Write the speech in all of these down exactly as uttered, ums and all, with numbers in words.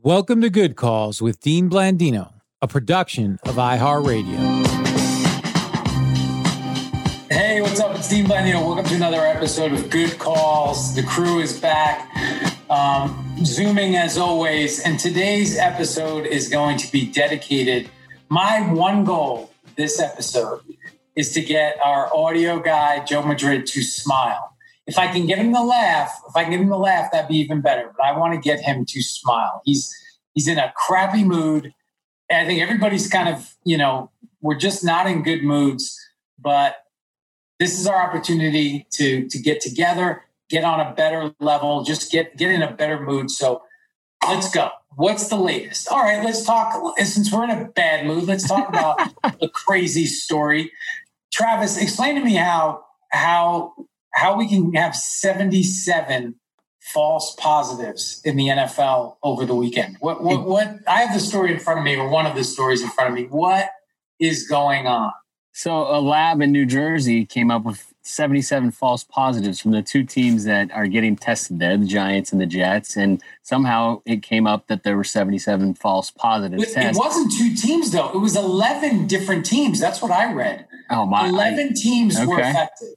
Welcome to Good Calls with Dean Blandino, a production of iHeartRadio. Hey, what's up? It's Dean Blandino. Welcome to another episode of Good Calls. The crew is back, um, Zooming as always. And today's episode is going to be dedicated. My one goal this episode is to get our audio guy, Joe Madrid, to smile. If I can get him to laugh, if I can get him to laugh, that'd be even better. But I want to get him to smile. He's he's in a crappy mood. And I think everybody's kind of, you know, we're just not in good moods. But this is our opportunity to to get together, get on a better level, just get get in a better mood. So let's go. What's the latest? All right, let's talk. Since we're in a bad mood, let's talk about a crazy story. Travis, explain to me how how. how we can have seventy-seven false positives in the N F L over the weekend. What, what, what, I have the story in front of me, or one of the stories in front of me. What is going on? So a lab in New Jersey came up with seventy-seven false positives from the two teams that are getting tested there, the Giants and the Jets. And somehow it came up that there were seventy-seven false positive it, tests. It wasn't two teams, though. It was eleven different teams. That's what I read. Oh, my. eleven teams okay. were affected.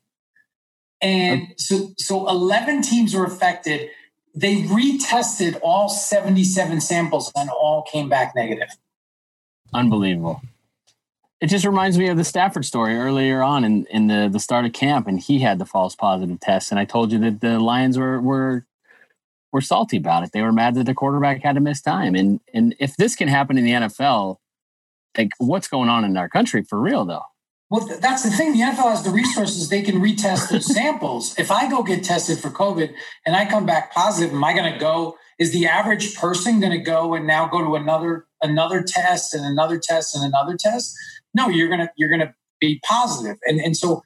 And so, so eleven teams were affected. They retested all seventy-seven samples and all came back negative. Unbelievable. It just reminds me of the Stafford story earlier on in, in the, the start of camp, and he had the false positive test. And I told you that the Lions were were were salty about it. They were mad that the quarterback had to miss time. And and if this can happen in the N F L, like what's going on in our country for real, though? Well, that's the thing. The N F L has the resources. They can retest those samples. If I go get tested for COVID and I come back positive, am I going to go? Is the average person going to go and now go to another another test and another test and another test? No, you're gonna you're gonna be positive. And and so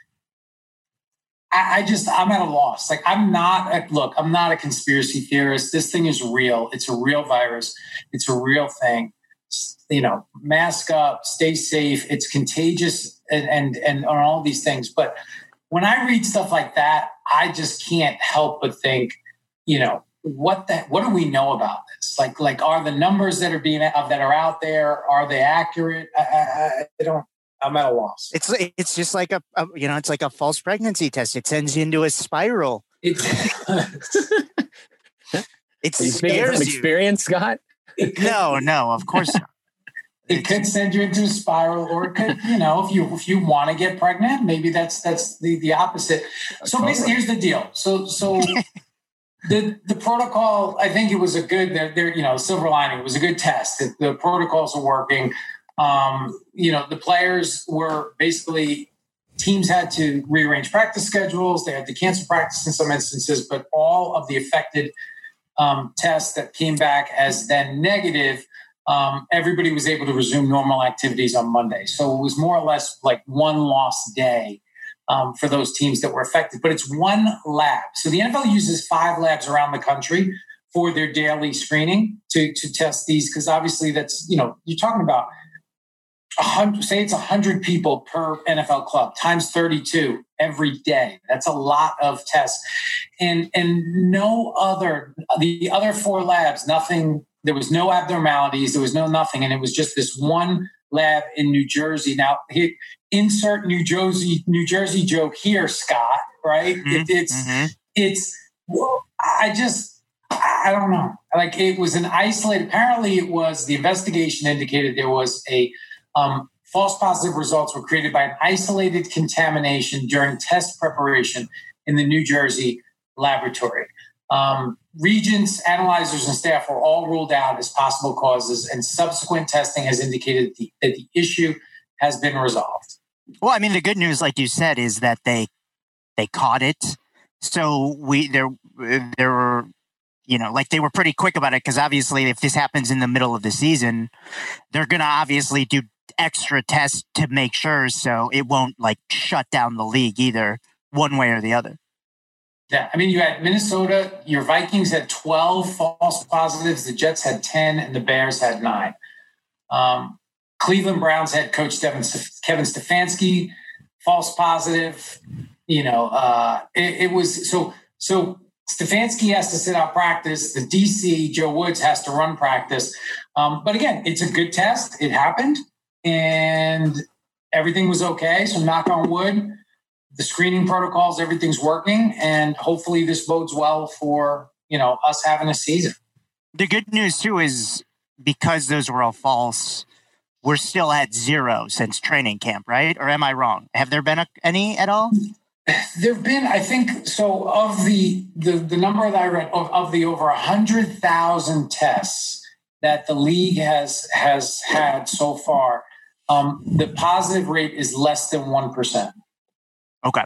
I, I just I'm at a loss. Like I'm not a, look. I'm not a conspiracy theorist. This thing is real. It's a real virus. It's a real thing. You know, mask up, stay safe. It's contagious. And, and and on all these things. But when I read stuff like that, I just can't help but think, you know, what the what do we know about this? Like, like are the numbers that are being that are out there, are they accurate? I, I, I don't. I'm at a loss. It's it's just like a, a you know, it's like a false pregnancy test. It sends you into a spiral. It it scares you. Experience, Scott? No, no, of course not. It could send you into a spiral, or it could, you know, if you if you want to get pregnant, maybe that's that's the, the opposite. So basically, here's the deal. So so the the protocol, I think it was a good. There, there, you know, silver lining. It was a good test. The, the protocols are working. Um, you know, the players were basically teams had to rearrange practice schedules. They had to cancel practice in some instances, but all of the affected um, tests that came back as then negative. Um, everybody was able to resume normal activities on Monday. So it was more or less like one lost day um, for those teams that were affected. But it's one lab. So the N F L uses five labs around the country for their daily screening to, to test these. Because obviously that's, you know, you're talking about one hundred, say it's one hundred people per N F L club times thirty-two every day. That's a lot of tests. And, and no other, the other four labs, nothing. There was no abnormalities. There was no nothing. And it was just this one lab in New Jersey. Now, he, insert New Jersey New Jersey joke here, Scott, right? Mm-hmm. It, it's, mm-hmm. it's, well, I just, I don't know. Like it was an isolated, apparently it was, the investigation indicated there was a um, false positive results were created by an isolated contamination during test preparation in the New Jersey laboratory. Um, Regents, analyzers, and staff were all ruled out as possible causes, and subsequent testing has indicated that the, that the issue has been resolved. Well, I mean, the good news, like you said, is that they they caught it. So we there there were, you know, like they were pretty quick about it because obviously, if this happens in the middle of the season, they're going to obviously do extra tests to make sure so it won't like shut down the league either, one way or the other. Yeah, I mean, you had Minnesota, your Vikings had twelve false positives, the Jets had ten, and the Bears had nine. Um, Cleveland Browns head coach Devin, Kevin Stefanski, false positive. You know, uh, it, it was so. So Stefanski has to sit out practice. The D C, Joe Woods, has to run practice. Um, but again, it's a good test. It happened, and everything was okay. So knock on wood, the screening protocols, everything's working, and hopefully this bodes well for, you know, us having a season. The good news too is because those were all false, we're still at zero since training camp, right? Or am I wrong? Have there been a, any at all? There have been, I think, so of the the, the number that I read, of, of the over one hundred thousand tests that the league has has had so far, um, the positive rate is less than one percent. Okay.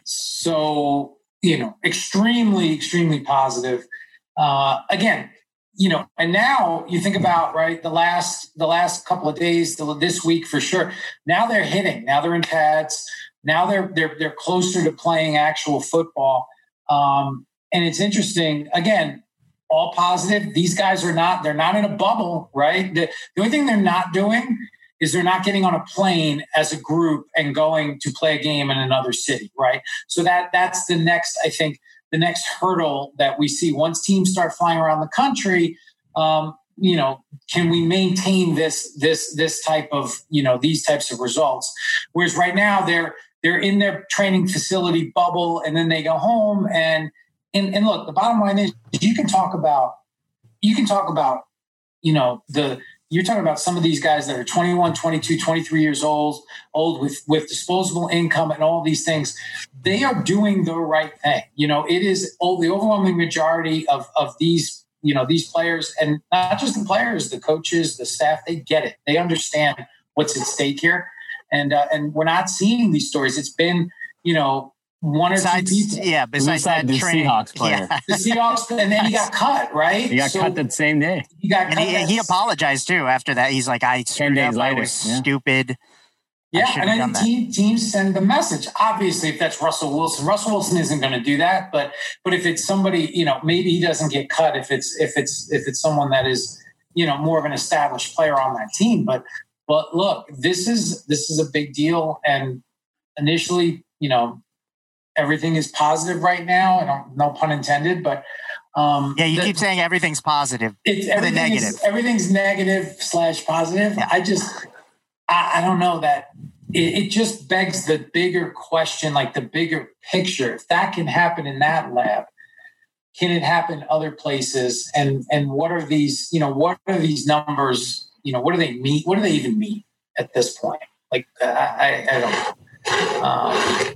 So, you know, extremely, extremely positive. Uh, again, you know, and now you think about, right, the last the last couple of days, the, this week for sure, now they're hitting, now they're in pads. Now they're they're they're closer to playing actual football, um, and it's interesting. Again, all positive. These guys are not. They're not in a bubble, right? The, the only thing they're not doing is they're not getting on a plane as a group and going to play a game in another city, right? So that that's the next. I think the next hurdle that we see once teams start flying around the country. Um, you know, can we maintain this this this type of you know these types of results? Whereas right now they're They're in their training facility bubble, and then they go home. And, and and look, the bottom line is you can talk about you can talk about you know the you're talking about some of these guys that are twenty-one, twenty-two, twenty-three years old, old with with disposable income and all these things. They are doing the right thing. You know, it is oh, the overwhelming majority of of these you know these players, and not just the players, the coaches, the staff. They get it. They understand what's at stake here. And uh, and we're not seeing these stories. It's been, you know, one or besides, two people. Yeah, besides that the training. Seahawks player. Yeah. The Seahawks, and then he got cut, right? He got so cut that same day. He got cut. He, he apologized too after that. He's like, I screwed up. I was yeah. stupid. Yeah, I and I think team, teams send the message. Obviously, if that's Russell Wilson, Russell Wilson isn't going to do that. But but if it's somebody, you know, maybe he doesn't get cut if it's if it's if it's someone that is, you know, more of an established player on that team. But But look, this is this is a big deal, and initially, you know, everything is positive right now. I don't, no pun intended, but um, yeah, you the, keep saying everything's positive. It's everything negative. Is, everything's negative slash positive. Yeah. I just, I, I don't know that it, it just begs the bigger question, like the bigger picture. If that can happen in that lab, can it happen other places? And and what are these? You know, what are these numbers? You know, what do they mean? What do they even mean at this point? Like, uh, I, I don't know. Um,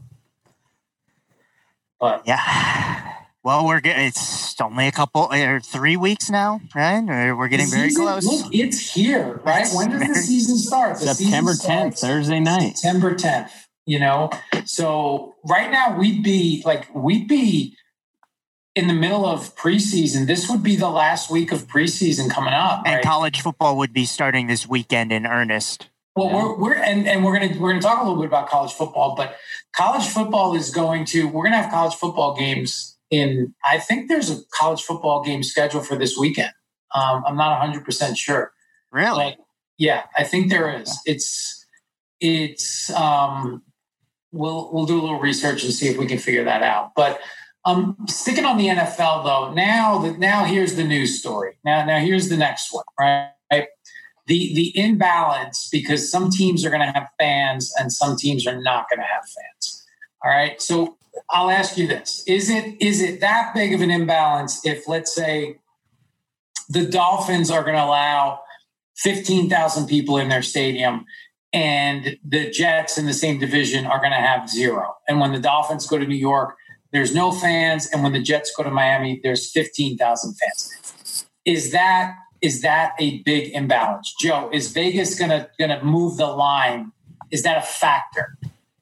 but yeah, well, we're getting, it's only a couple or three weeks now, right? We're getting season, very close. Look, it's here, right? It's when does very, the season start? The September season tenth, Thursday night. September tenth, you know? So right now we'd be like, we'd be in the middle of preseason. This would be the last week of preseason coming up, and right? College football would be starting this weekend in earnest. Well, yeah. we're we're and, and we're gonna we're gonna talk a little bit about college football, but college football is going to we're gonna have college football games in. I think there's a college football game scheduled for this weekend. Um, I'm not one hundred percent sure. Really? But yeah, I think there is. It's it's. Um, we'll we'll do a little research and see if we can figure that out, but. Um, sticking on the N F L though, now that now here's the news story. Now, now here's the next one, right? The the imbalance because some teams are going to have fans and some teams are not going to have fans. All right. So I'll ask you this: Is it is it that big of an imbalance if, let's say, the Dolphins are going to allow fifteen thousand people in their stadium, and the Jets in the same division are going to have zero, and when the Dolphins go to New York, there's no fans, and when the Jets go to Miami, there's fifteen thousand fans. Is that is that a big imbalance? Joe, is Vegas gonna gonna move the line? Is that a factor?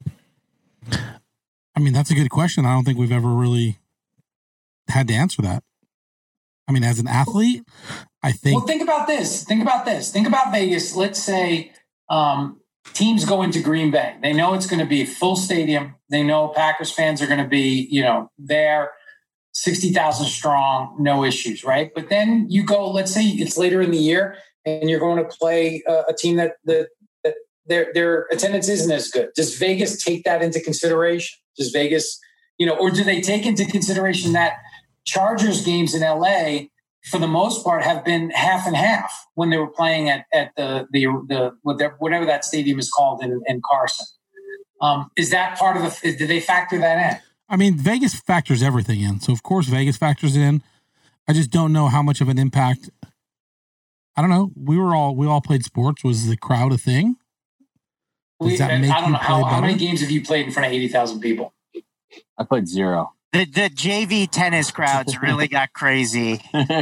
I mean, that's a good question. I don't think we've ever really had to answer that. I mean, as an athlete, I think. Well, think about this. Think about this. Think about Vegas. Let's say um, teams go into Green Bay. They know it's going to be a full stadium. They know Packers fans are going to be, you know, there, sixty thousand strong, no issues, right? But then you go, let's say it's later in the year and you're going to play a, a team that, that, that their, their attendance isn't as good. Does Vegas take that into consideration? Does Vegas, you know, or do they take into consideration that Chargers games in L A, for the most part, have been half and half when they were playing at, at the, the, the whatever that stadium is called in, in Carson. Um, is that part of the, did they factor that in? I mean, Vegas factors everything in. So, of course, Vegas factors it in. I just don't know how much of an impact. I don't know. We were all, we all played sports. Was the crowd a thing? Does We, that I make don't you know. How, play how many better? games have you played in front of eighty thousand people? I played zero. The the J V tennis crowds really got crazy. You were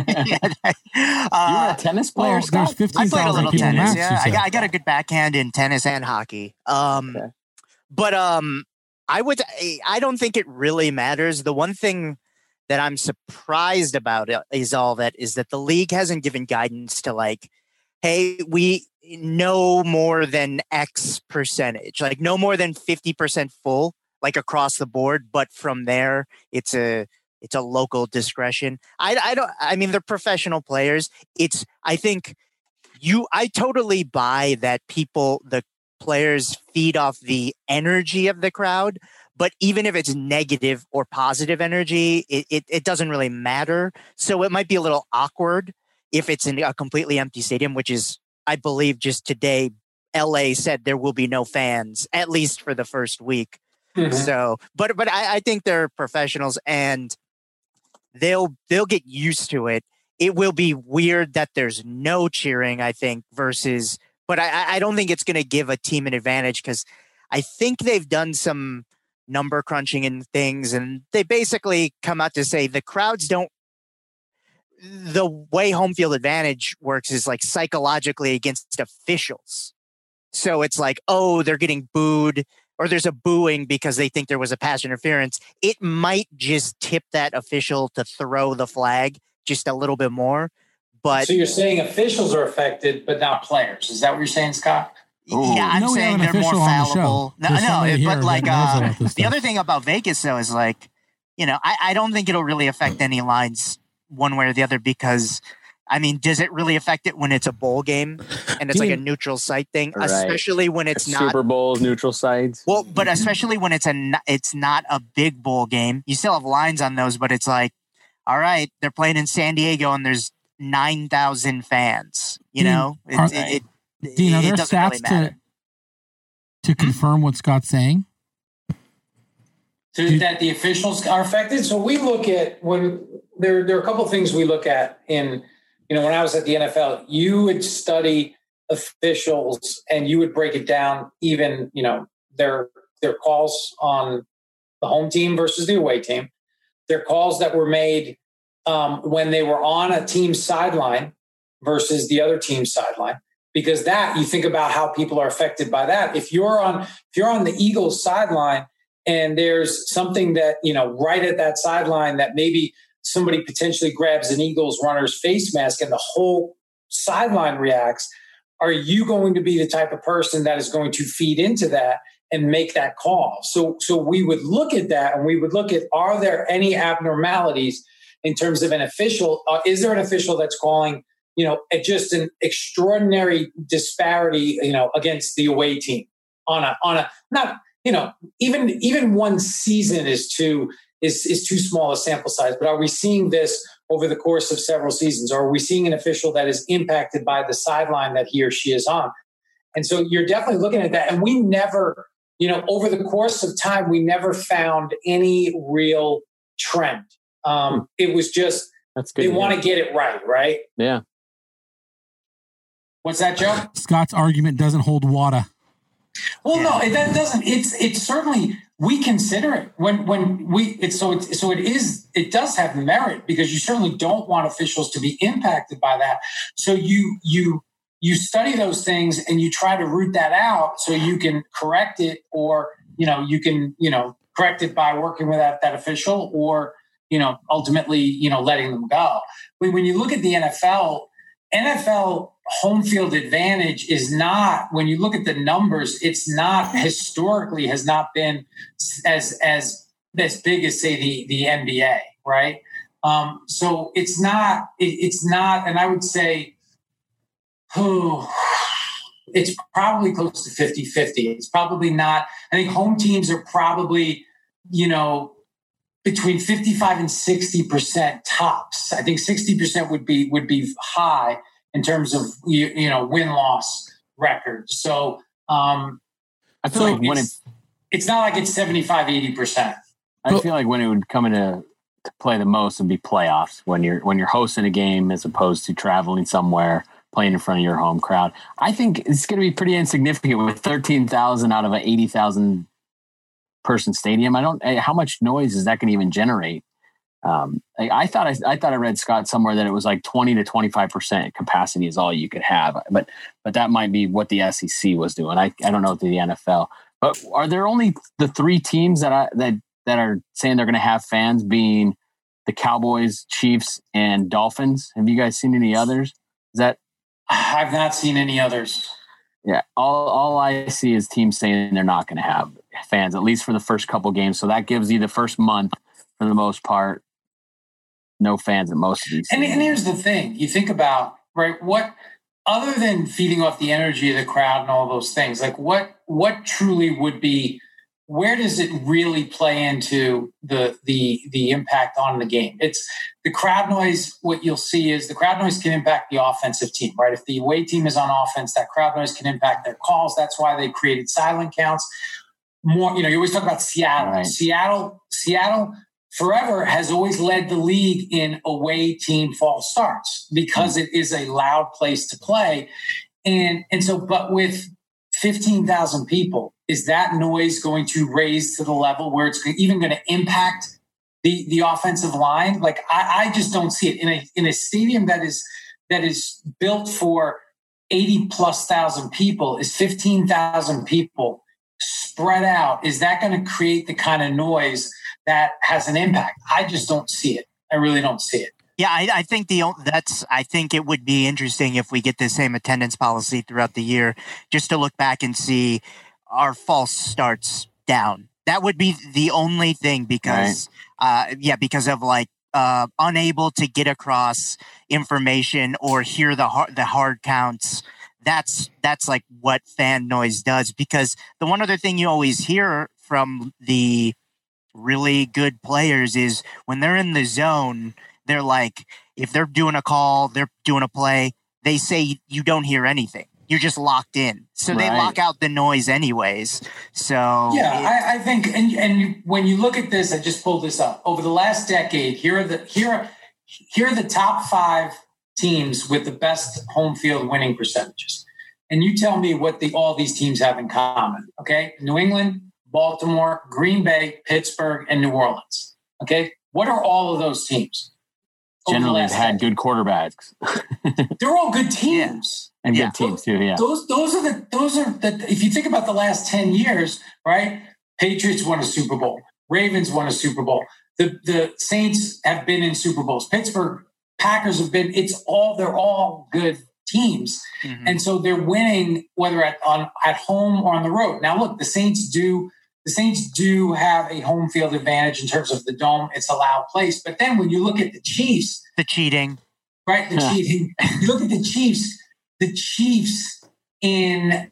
uh, a tennis player, Well, there's Scott? fifteen I played a thousand little people tennis. max. Yeah, you I said. got, I got a good backhand in tennis and hockey. Um, Okay. But um, I would. I don't think it really matters. The one thing that I'm surprised about is all that is that the league hasn't given guidance to like, hey, we no more than X percentage, like no more than fifty percent full, like across the board. But from there, it's a it's a local discretion. I, I don't. I mean, they're professional players. It's. I think you. I totally buy that people the players feed off the energy of the crowd. But even if it's negative or positive energy, it, it, it doesn't really matter. So it might be a little awkward if it's in a completely empty stadium, which is, I believe, just today, L A said there will be no fans, at least for the first week. Mm-hmm. So, but but I, I think they're professionals and they'll they'll get used to it. It will be weird that there's no cheering, I think, versus, but I, I don't think it's going to give a team an advantage because I think they've done some number crunching and things, and they basically come out to say the crowds don't. The way home field advantage works is like psychologically against officials. So it's like, oh, they're getting booed or there's a booing because they think there was a pass interference. It might just tip that official to throw the flag just a little bit more. But So you're saying officials are affected, but not players. Is that what you're saying, Scott? Ooh. yeah, I'm No, we saying have an they're more official on the show. fallible. No, There's no, somebody here but that like knows uh, about this the stuff. other thing about Vegas though is like, you know, I, I don't think it'll really affect any lines one way or the other because, I mean, does it really affect it when it's a bowl game and it's like a Dude. neutral site thing, Right. especially when it's not. Super Bowls, neutral sites. Well, but especially when it's a n- it's not a big bowl game. You still have lines on those, but it's like, all right, they're playing in San Diego and there's nine thousand fans. You Dean, know, it, are- it, it, Dean, are it there doesn't really stats matter. to to confirm what Scott's saying? To, that the officials are affected. So we look at when there, there are a couple of things we look at in, you know, when I was at the N F L, you would study officials and you would break it down, even, you know, their, their calls on the home team versus the away team, their calls that were made um, when they were on a team's sideline versus the other team's sideline. Because that, you think about how people are affected by that. If you're on, if you're on the Eagles sideline, and there's something that, you know, right at that sideline that maybe somebody potentially grabs an Eagles runner's face mask and the whole sideline reacts, are you going to be the type of person that is going to feed into that and make that call? So, so we would look at that and we would look at, are there any abnormalities in terms of an official? Uh, is there an official that's calling, you know, at just an extraordinary disparity, you know, against the away team on a, on a, not, you know, even even one season is too is is too small a sample size. But are we seeing this over the course of several seasons? Or are we seeing an official that is impacted by the sideline that he or she is on? And so you're definitely looking at that. And we never, you know, over the course of time, we never found any real trend. Um, it was just That's good. they to want hear. to get it right, right? Yeah. What's that, Joe? Scott's argument doesn't hold water. Well, no, it, that doesn't. It's it's certainly we consider it when when we it's so it's so it is it does have merit because you certainly don't want officials to be impacted by that. So you you you study those things and you try to root that out so you can correct it, or you know you can you know correct it by working with that, that official, or you know ultimately you know letting them go. When when you look at the N F L, N F L home field advantage is not, when you look at the numbers, it's not historically has not been as as as big as say the the N B A, right? Um, so it's not it, it's not, and I would say, oh, it's probably close to fifty-fifty. It's probably not. I think home teams are probably, you know, between fifty-five and sixty percent tops. I think sixty percent would be would be high in terms of you, you know win loss record. So um, I feel like when it, it's not like it's seventy-five, eighty percent. I feel like when it would come into to play the most would be playoffs, when you're when you're hosting a game as opposed to traveling somewhere, playing in front of your home crowd. I think it's going to be pretty insignificant with thirteen thousand out of an eighty thousand person stadium. I don't, how much noise is that going to even generate? Um, I, I thought, I, I thought I read, Scott, somewhere that it was like twenty to twenty-five percent capacity is all you could have, but, but that might be what the S E C was doing. I, I don't know the N F L, but are there only the three teams that I, that, that are saying they're going to have fans, being the Cowboys, Chiefs, and Dolphins? Have you guys seen any others? Is that, I've not seen any others. Yeah, all all I see is teams saying they're not going to have fans, at least for the first couple games. So that gives you the first month, for the most part, no fans at most of these. And, and here's the thing: you think about right, what other than feeding off the energy of the crowd and all those things, like what what truly would be. Where does it really play into the the the impact on the game? It's the crowd noise. What you'll see is the crowd noise can impact the offensive team, right? If the away team is on offense, that crowd noise can impact their calls. That's why they created silent counts. More, you know, you always talk about Seattle. Right. Seattle, Seattle forever has always led the league in away team false starts because mm. it is a loud place to play. And and so, but with fifteen thousand people, is that noise going to raise to the level where it's even going to impact the, the offensive line? Like I, I just don't see it in a in a stadium that is that is built for eighty plus thousand people. Is fifteen thousand people spread out? Is that going to create the kind of noise that has an impact? I just don't see it. I really don't see it. Yeah, I, I think the that's. I think it would be interesting if we get the same attendance policy throughout the year, just to look back and see our false starts down. That would be the only thing, because, right. uh, yeah, because of like uh, unable to get across information or hear the hard, the hard counts. That's that's like what fan noise does. Because the one other thing you always hear from the really good players is when they're in the zone. They're like, if they're doing a call, they're doing a play, they say you don't hear anything. You're just locked in. So right. they lock out the noise anyways. So yeah, it, I, I think, and and you, when you look at this, I just pulled this up. Over the last decade, here are the here are, here are the top five teams with the best home field winning percentages. And you tell me what the all these teams have in common. Okay, New England, Baltimore, Green Bay, Pittsburgh, and New Orleans. Okay, what are all of those teams? Generally have had good quarterbacks. They're all good teams. Yeah. And yeah. good teams too, yeah. Those those are the those are the if you think about the last ten years, right? Patriots won a Super Bowl. Ravens won a Super Bowl. The the Saints have been in Super Bowls. Pittsburgh Packers have been, it's all they're all good teams. Mm-hmm. And so they're winning whether at on at home or on the road. Now look, the Saints do The Saints do have a home field advantage in terms of the dome. It's a loud place. But then when you look at the Chiefs. The cheating. Right, the yeah. cheating. You look at the Chiefs. The Chiefs in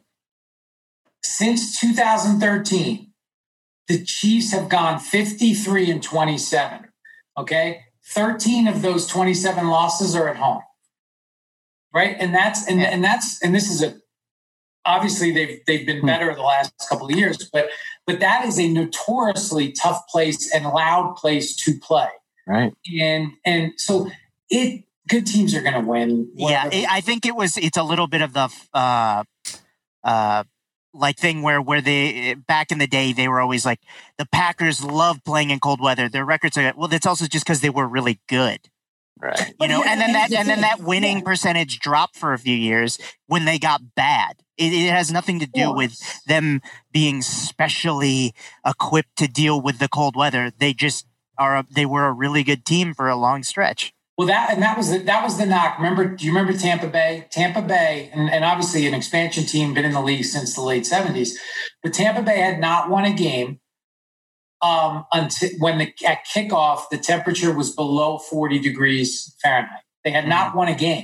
since two thousand thirteen, the Chiefs have gone fifty-three and twenty-seven. Okay? thirteen of those twenty-seven losses are at home. Right? And that's and, and that's and this is a obviously they've they've been better the last couple of years, but but that is a notoriously tough place and loud place to play. Right. And and so it good teams are going to win. Yeah, it, I think it was it's a little bit of the uh uh like thing where where they back in the day they were always like the Packers love playing in cold weather. Their records are well, that's also just because they were really good. Right. You know, and then that and then that winning percentage dropped for a few years when they got bad. It, it has nothing to do with them being specially equipped to deal with the cold weather. They just are. A, they were a really good team for a long stretch. Well, that and that was the, that was the knock. Remember? Do you remember Tampa Bay? Tampa Bay, and, and obviously an expansion team, been in the league since the late seventies. But Tampa Bay had not won a game um, until when the at kickoff the temperature was below forty degrees Fahrenheit. They had not won a game,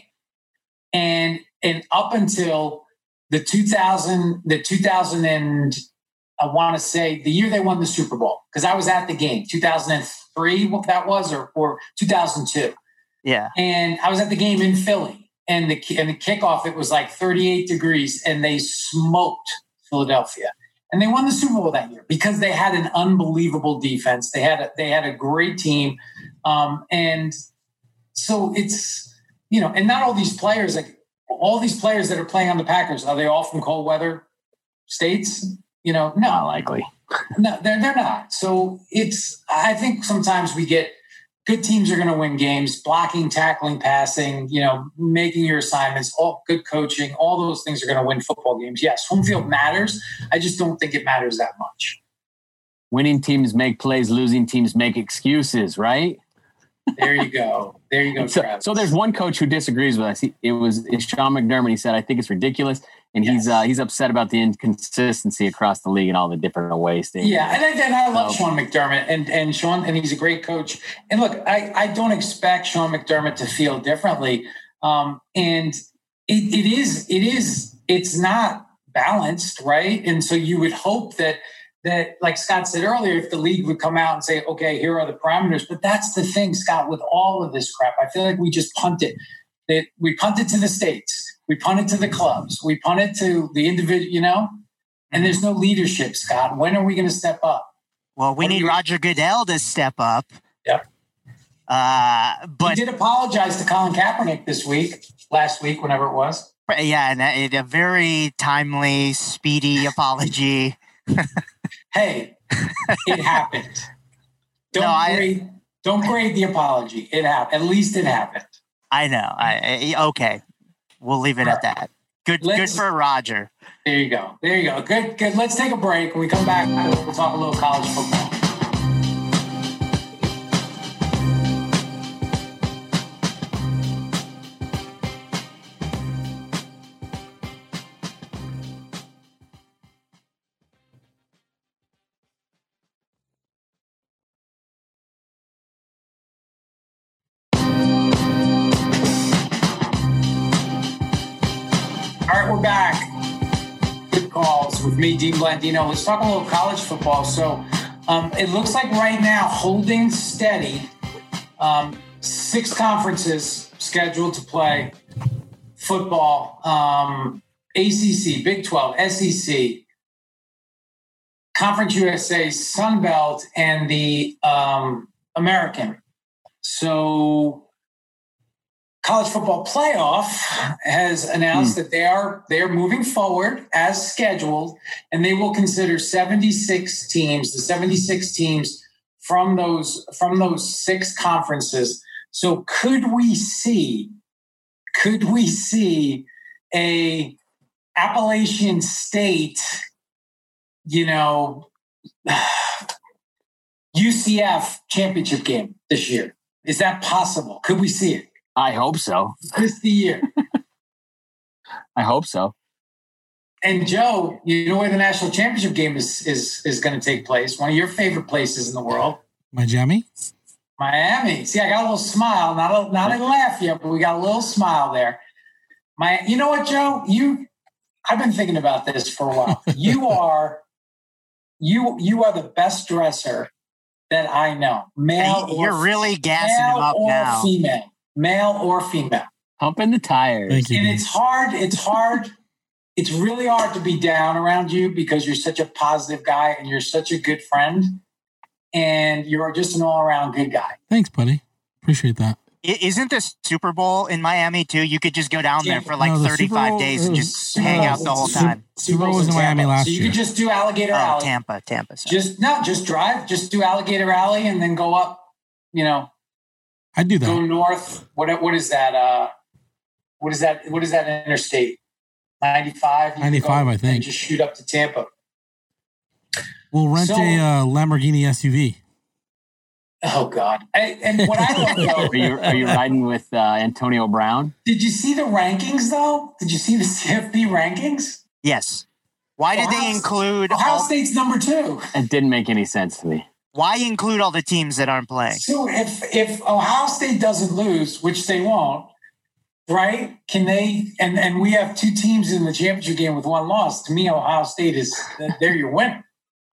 and and up until the two thousand the two thousand I want to say the year they won the Super Bowl, because I was at the game, two thousand three, what that was, or, or two thousand two. Yeah. And I was at the game in Philly, and the, and the kickoff, it was like thirty-eight degrees, and they smoked Philadelphia. And they won the Super Bowl that year because they had an unbelievable defense. They had a, they had a great team. Um, and so it's, you know, and not all these players, like all these players that are playing on the Packers, are they all from cold weather states? You know, no. Not likely. No, they're, they're not. So it's, I think sometimes we get good teams are going to win games, blocking, tackling, passing, you know, making your assignments, all good coaching, all those things are going to win football games. Yes, home field matters. I just don't think it matters that much. Winning teams make plays, losing teams make excuses, right? There you go. There you go, so, Travis. So there's one coach who disagrees with us. He, it was it's Sean McDermott. He said, I think it's ridiculous. And Yes. he's uh, he's upset about the inconsistency across the league and all the different away stages. Yeah, and I, and I love So- Sean McDermott, and and Sean, and he's a great coach. And look, I, I don't expect Sean McDermott to feel differently. Um, and it, it is it is it's not balanced, right? And so you would hope that that, like Scott said earlier, if the league would come out and say, okay, here are the parameters. But that's the thing, Scott, with all of this crap, I feel like we just punt it. That we punt it to the states. We punt it to the clubs. We punt it to the individual, you know, and there's no leadership, Scott. When are we going to step up? Well, we What do need you- Roger Goodell to step up. Yep. Uh, But but he did apologize to Colin Kaepernick this week, last week, whenever it was. yeah, and a, a very timely, speedy apology. Hey, it happened. Don't No, I- grade. Don't grade the apology. It happened. At least it happened. I know. I, I okay. We'll leave it at that. Good, good Let's- for Roger. There you go. There you go. Good. Good. Let's take a break. When we come back, we'll talk a little college football. All right, we're back. Good calls with me, Dean Blandino. Let's talk a little college football. So um, it looks like right now, holding steady, um, six conferences scheduled to play football, um, A C C, Big twelve, S E C, Conference U S A, Sun Belt, and the um, American. So College Football Playoff has announced that they are they are moving forward as scheduled, and they will consider seventy-six teams, the seventy-six teams from those from those six conferences. So could we see could we see a Appalachian State, you know, U C F championship game this year? Is that possible? Could we see it? I hope so. This the year. I hope so. And Joe, you know where the national championship game is is is going to take place? One of your favorite places in the world, Miami? Miami. See, I got a little smile, not a not a laugh yet, but we got a little smile there. My, you know what, Joe? You, I've been thinking about this for a while. You are, you you are the best dresser that I know. Male, or You're really gassing male him up or now. female, male or female. Pumping the tires. Thank you. And Dean. it's hard. It's hard. It's really hard to be down around you because you're such a positive guy and you're such a good friend and you're just an all around good guy. Thanks, buddy. Appreciate that. I- Isn't the Super Bowl in Miami too? You could just go down there for like No, the Super thirty-five Bowl days and is- just Super hang Bowl out the whole is- time. Super Bowl was in Miami last so you year. could just do Alligator Oh, Alley. Tampa, Tampa. Sorry. Just no, just drive, just do Alligator Alley and then go up, you know, I'd do go that. north. What what is that? Uh what is that? What is that interstate? ninety-five? You ninety-five, go I think. and just shoot up to Tampa. We'll rent So- a uh, Lamborghini S U V. Oh God! I, and what I don't know. Are you are you riding with uh, Antonio Brown? Did you see the rankings though? Did you see the C F B rankings? Yes. Why did they Ohio- include Ohio all, State's number two. It didn't make any sense to me. why include all the teams that aren't playing? So if if Ohio State doesn't lose, which they won't, right? Can they? And and we have two teams in the championship game with one loss. To me, Ohio State is they're your winner.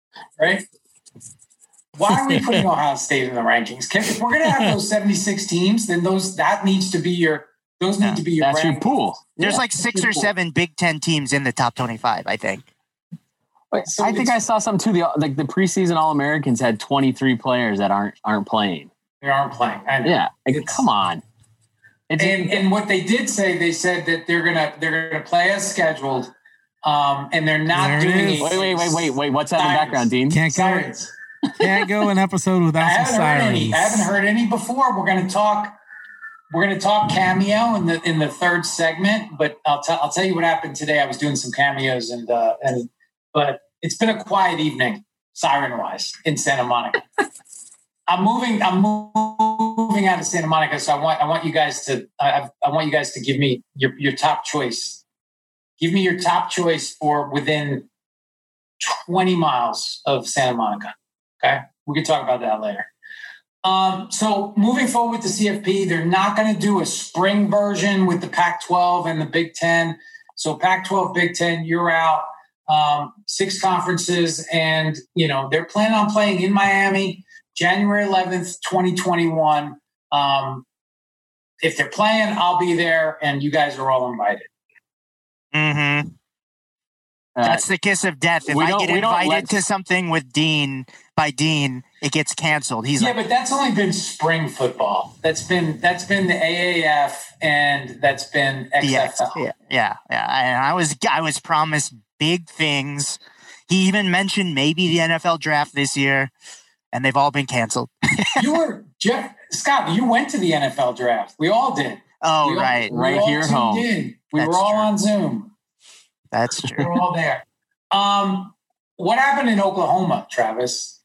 right? Why are we putting Ohio State in the rankings? Can, if we're going to have those seventy-six teams, then those that needs to be your those Yeah, need to be your That's your rank. pool. There's Yeah. like six or seven Big Ten teams in the top twenty-five, I think. Wait, So I think it's- I saw some too. The like the preseason All Americans had twenty-three players that aren't aren't playing. They aren't playing. I know. Yeah, like, It's- come on. It's, And and what they did say, they said that they're gonna they're gonna play as scheduled, um, and they're not There it doing is. a- wait, wait, wait, wait, wait. What's that in the Sirens. background, Dean? Can't go, Sirens. can't go an episode I without some haven't heard any. sirens. I haven't heard any before. We're gonna talk. We're gonna talk cameo in the in the third segment, but I'll tell I'll tell you what happened today. I was doing some cameos and uh, and but it's been a quiet evening, siren wise, in Santa Monica. I'm moving. I'm moving out of Santa Monica, so I want I want you guys to I, I want you guys to give me your your top choice. Give me your top choice for within twenty miles of Santa Monica. Okay, we can talk about that later. Um, so moving forward with the C F P, they're not going to do a spring version with the Pac twelve and the Big Ten. So Pac twelve, Big Ten, you're out. Um, six conferences, and you know they're planning on playing in Miami. January eleventh, twenty twenty-one. Um, if they're playing, I'll be there, and you guys are all invited. Mm-hmm. Uh, That's the kiss of death. If we I don't- get we don't invited let- to something with Dean by Dean, it gets canceled. He's Yeah, like, but that's only been spring football. That's been that's been the A A F, and that's been X yeah, F L. yeah, yeah, yeah. And I was I was promised big things. He even mentioned maybe the N F L draft this year, and they've all been canceled. You were Jeff Scott. You went to the N F L draft. We all did. Oh, We all- right. we Right all here at tuned home. in. We That's were all true. on Zoom. That's We true. were all there. Um, what happened in Oklahoma, Travis?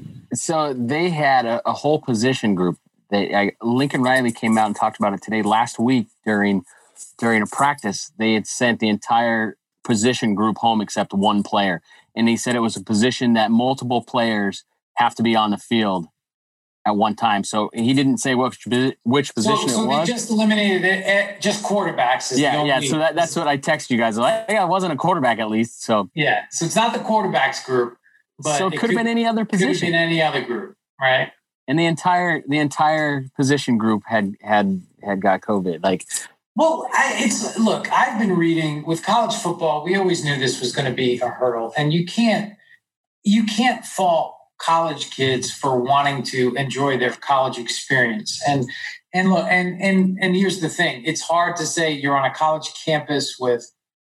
So they had a, a whole position group. They I, Lincoln Riley came out and talked about it today. Last week during during a practice, they had sent the entire position group home except one player, and he said it was a position that multiple players have to be on the field at one time. So he didn't say which which position so, so it they was. just eliminated it. At just quarterbacks. Is the yeah, yeah. only- So that, that's what I texted you guys. Like, yeah, I wasn't a quarterback at least. So yeah. So it's not the quarterbacks group, but so it could have been any other could have position. been any other group, right? And the entire the entire position group had had had got COVID. Like, Well, I, it's look. I've been reading with college football. We always knew this was going to be a hurdle, and you can't you can't fault college kids for wanting to enjoy their college experience. And and look, and and and here's the thing: it's hard to say you're on a college campus with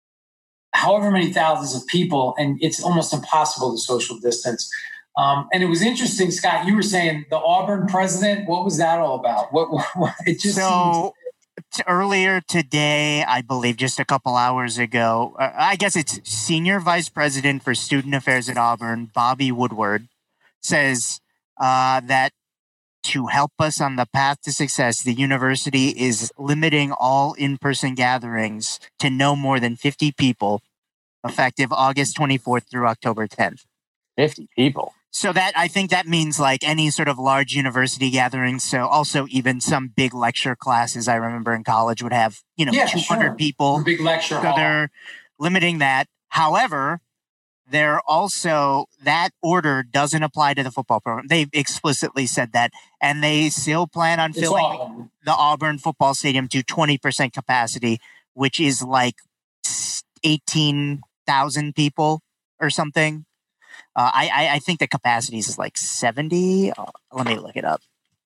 however many thousands of people, and it's almost impossible to social distance. Um, and it was interesting, Scott. You were saying the Auburn president. What was that all about? What, what, what it just seems- So t- earlier today, I believe just a couple hours ago, uh, I guess it's Senior Vice President for Student Affairs at Auburn, Bobby Woodward, says uh, that to help us on the path to success, the university is limiting all in-person gatherings to no more than fifty people, effective August twenty-fourth through October tenth. fifty people. So that I think that means like any sort of large university gatherings. So also even some big lecture classes I remember in college would have, you know, Yeah, two hundred sure. people. a big lecture So hall. they're limiting that. However, they're also that order doesn't apply to the football program. They explicitly said that, and they still plan on It's filling Auburn. the Auburn football stadium to twenty percent capacity, which is like eighteen thousand people or something. Uh, I, I I think the capacity is like seventy. Uh, let me look it up.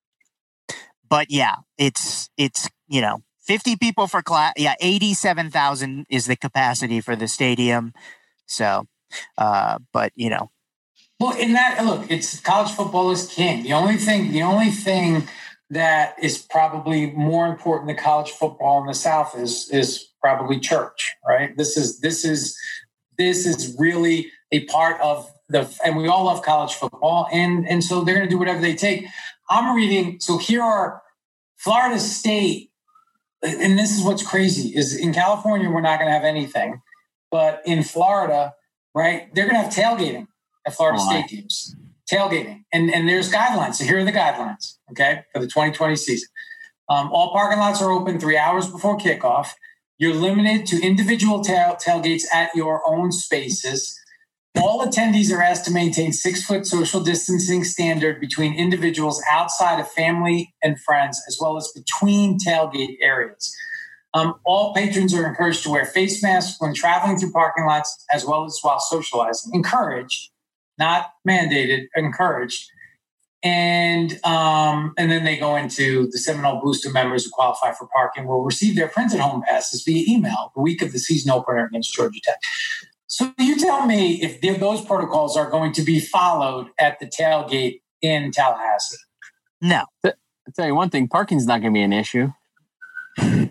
But yeah, it's it's you know fifty people for class. Yeah, eighty-seven thousand is the capacity for the stadium. So, uh, but you know, Well, in that look, it's college football is king. The only thing, the only thing that is probably more important than college football in the South is is probably church, right? This is this is this is really a part of the, and we all love college football, and and so they're going to do whatever they take. I'm reading, so here are Florida State, and this is what's crazy is in California we're not going to have anything, but in Florida, right, they're going to have tailgating at Florida Oh, State games, tailgating, and and there's guidelines. So here are the guidelines, okay, for the twenty twenty season. Um, all parking lots are open three hours before kickoff. You're limited to individual tail, tailgates at your own spaces. All attendees are asked to maintain six-foot social distancing standard between individuals outside of family and friends, as well as between tailgate areas. Um, all patrons are encouraged to wear face masks when traveling through parking lots, as well as while socializing. Encouraged, not mandated, encouraged. And um, and then they go into the Seminole Booster members who qualify for parking will receive their printed home passes via email the week of the season opener against Georgia Tech. So you tell me if those protocols are going to be followed at the tailgate in Tallahassee. No. I'll tell you one thing, parking's not going to be an issue. Wait,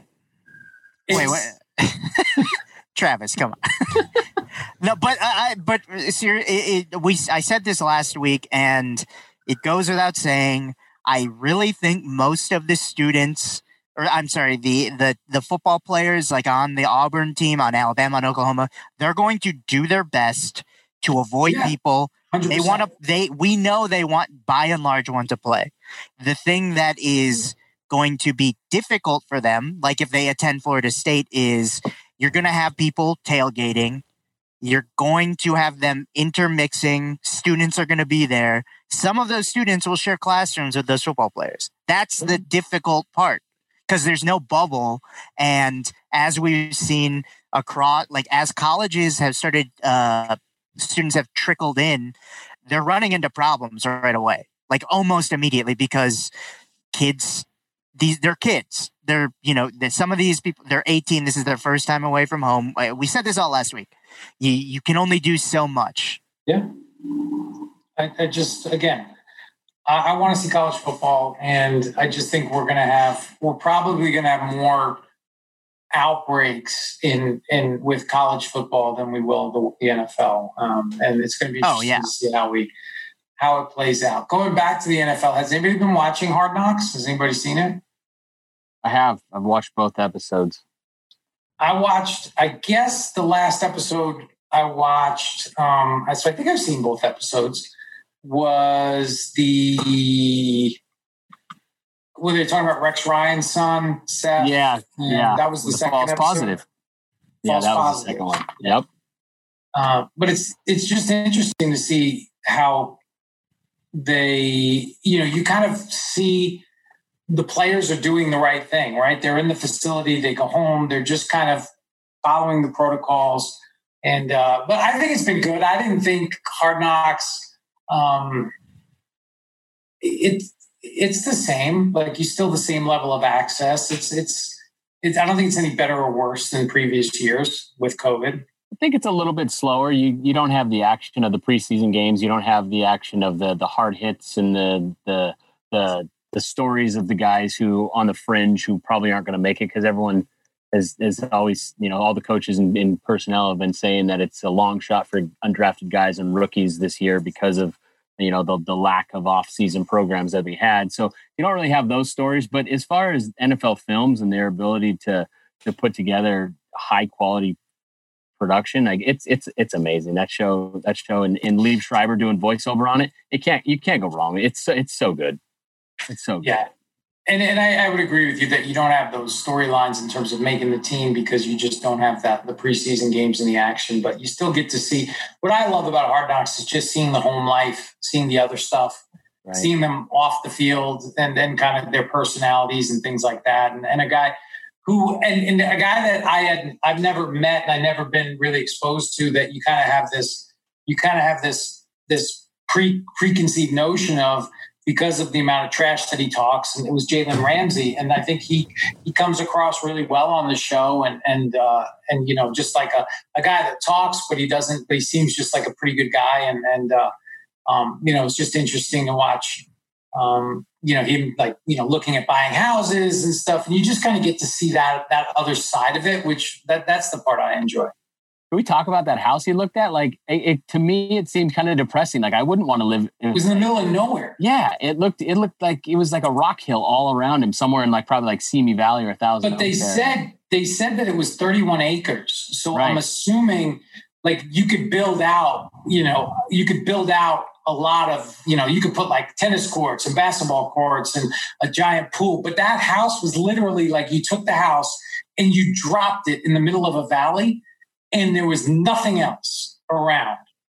wait. Travis, come on. No, but I, but ser- it, it, we I said this last week, and it goes without saying, I really think most of the students, or I'm sorry, the, the, the football players like on the Auburn team, on Alabama, on Oklahoma, they're going to do their best to avoid yeah, people. one hundred percent. They want to, they, we know they want by and large want to play. The thing that is going to be difficult for them, like if they attend Florida State, is you're going to have people tailgating. You're going to have them intermixing. Students are going to be there. Some of those students will share classrooms with those football players. That's the difficult part because there's no bubble. And as we've seen across, like as colleges have started, uh, students have trickled in, they're running into problems right away, like almost immediately because kids, these they're kids. They're, you know, some of these people, they're eighteen. This is their first time away from home. We said this all last week. You you can only do so much. Yeah. I, I just, again, I, I want to see college football, and I just think we're going to have, we're probably going to have more outbreaks in, in with college football than we will the, the N F L. Um, and it's going to be interesting oh, yeah. to see how we, how it plays out. Going back to the N F L, has anybody been watching Hard Knocks? Has anybody seen it? I have. I've watched both episodes. I watched, I guess the last episode I watched, um, so I think I've seen both episodes, was the, were they talking about Rex Ryan's son, Seth? Yeah, yeah. That was the, the second false episode. Positive. Yeah, false that was positive. the second one. Yep. Uh, but it's it's just interesting to see how they, you know, you kind of see the players are doing the right thing, right? They're in the facility, they go home, they're just kind of following the protocols. And, uh, but I think it's been good. I didn't think Hard Knocks, um, it, it's the same, like you still the same level of access. It's, it's, it's, I don't think it's any better or worse than previous years with COVID. I think it's a little bit slower. You you don't have the action of the preseason games. You don't have the action of the the hard hits and the the the the stories of the guys who on the fringe who probably aren't going to make it because everyone has is always, you know, all the coaches and, and personnel have been saying that it's a long shot for undrafted guys and rookies this year because of, you know, the the lack of off-season programs that we had. So you don't really have those stories. But as far as N F L films and their ability to to put together high quality production, like it's it's it's amazing. That show that show and, and Liev Schreiber doing voiceover on it, it can't you can't go wrong. It's it's so good. It's so good. Yeah. And and I, I would agree with you that you don't have those storylines in terms of making the team because you just don't have that the preseason games and the action, but you still get to see what I love about Hard Knocks is just seeing the home life, seeing the other stuff, right. Seeing them off the field and then kind of their personalities and things like that. And, and a guy who and, and a guy that I had I've never met and I've never been really exposed to that you kind of have this you kind of have this this pre preconceived notion of because of the amount of trash that he talks, and it was Jalen Ramsey, and I think he he comes across really well on the show, and and uh, and you know just like a, a guy that talks, but he doesn't. But he seems just like a pretty good guy, and and uh, um, you know it's just interesting to watch. Um, you know him like you know looking at buying houses and stuff, and you just kind of get to see that that other side of it, which that that's the part I enjoy. Can we talk about that house he looked at? Like, it, it to me, it seemed kind of depressing. Like, I wouldn't want to live. It was in the middle of nowhere. Yeah, it looked. It looked like it was like a rock hill all around him, somewhere in like probably like Simi Valley or a Thousand. But they Oaks said area. they said that it was thirty-one acres. So Right. I'm assuming like you could build out. You know, you could build out a lot of. You know, you could put like tennis courts and basketball courts and a giant pool. But that house was literally like you took the house and you dropped it in the middle of a valley. And there was nothing else around.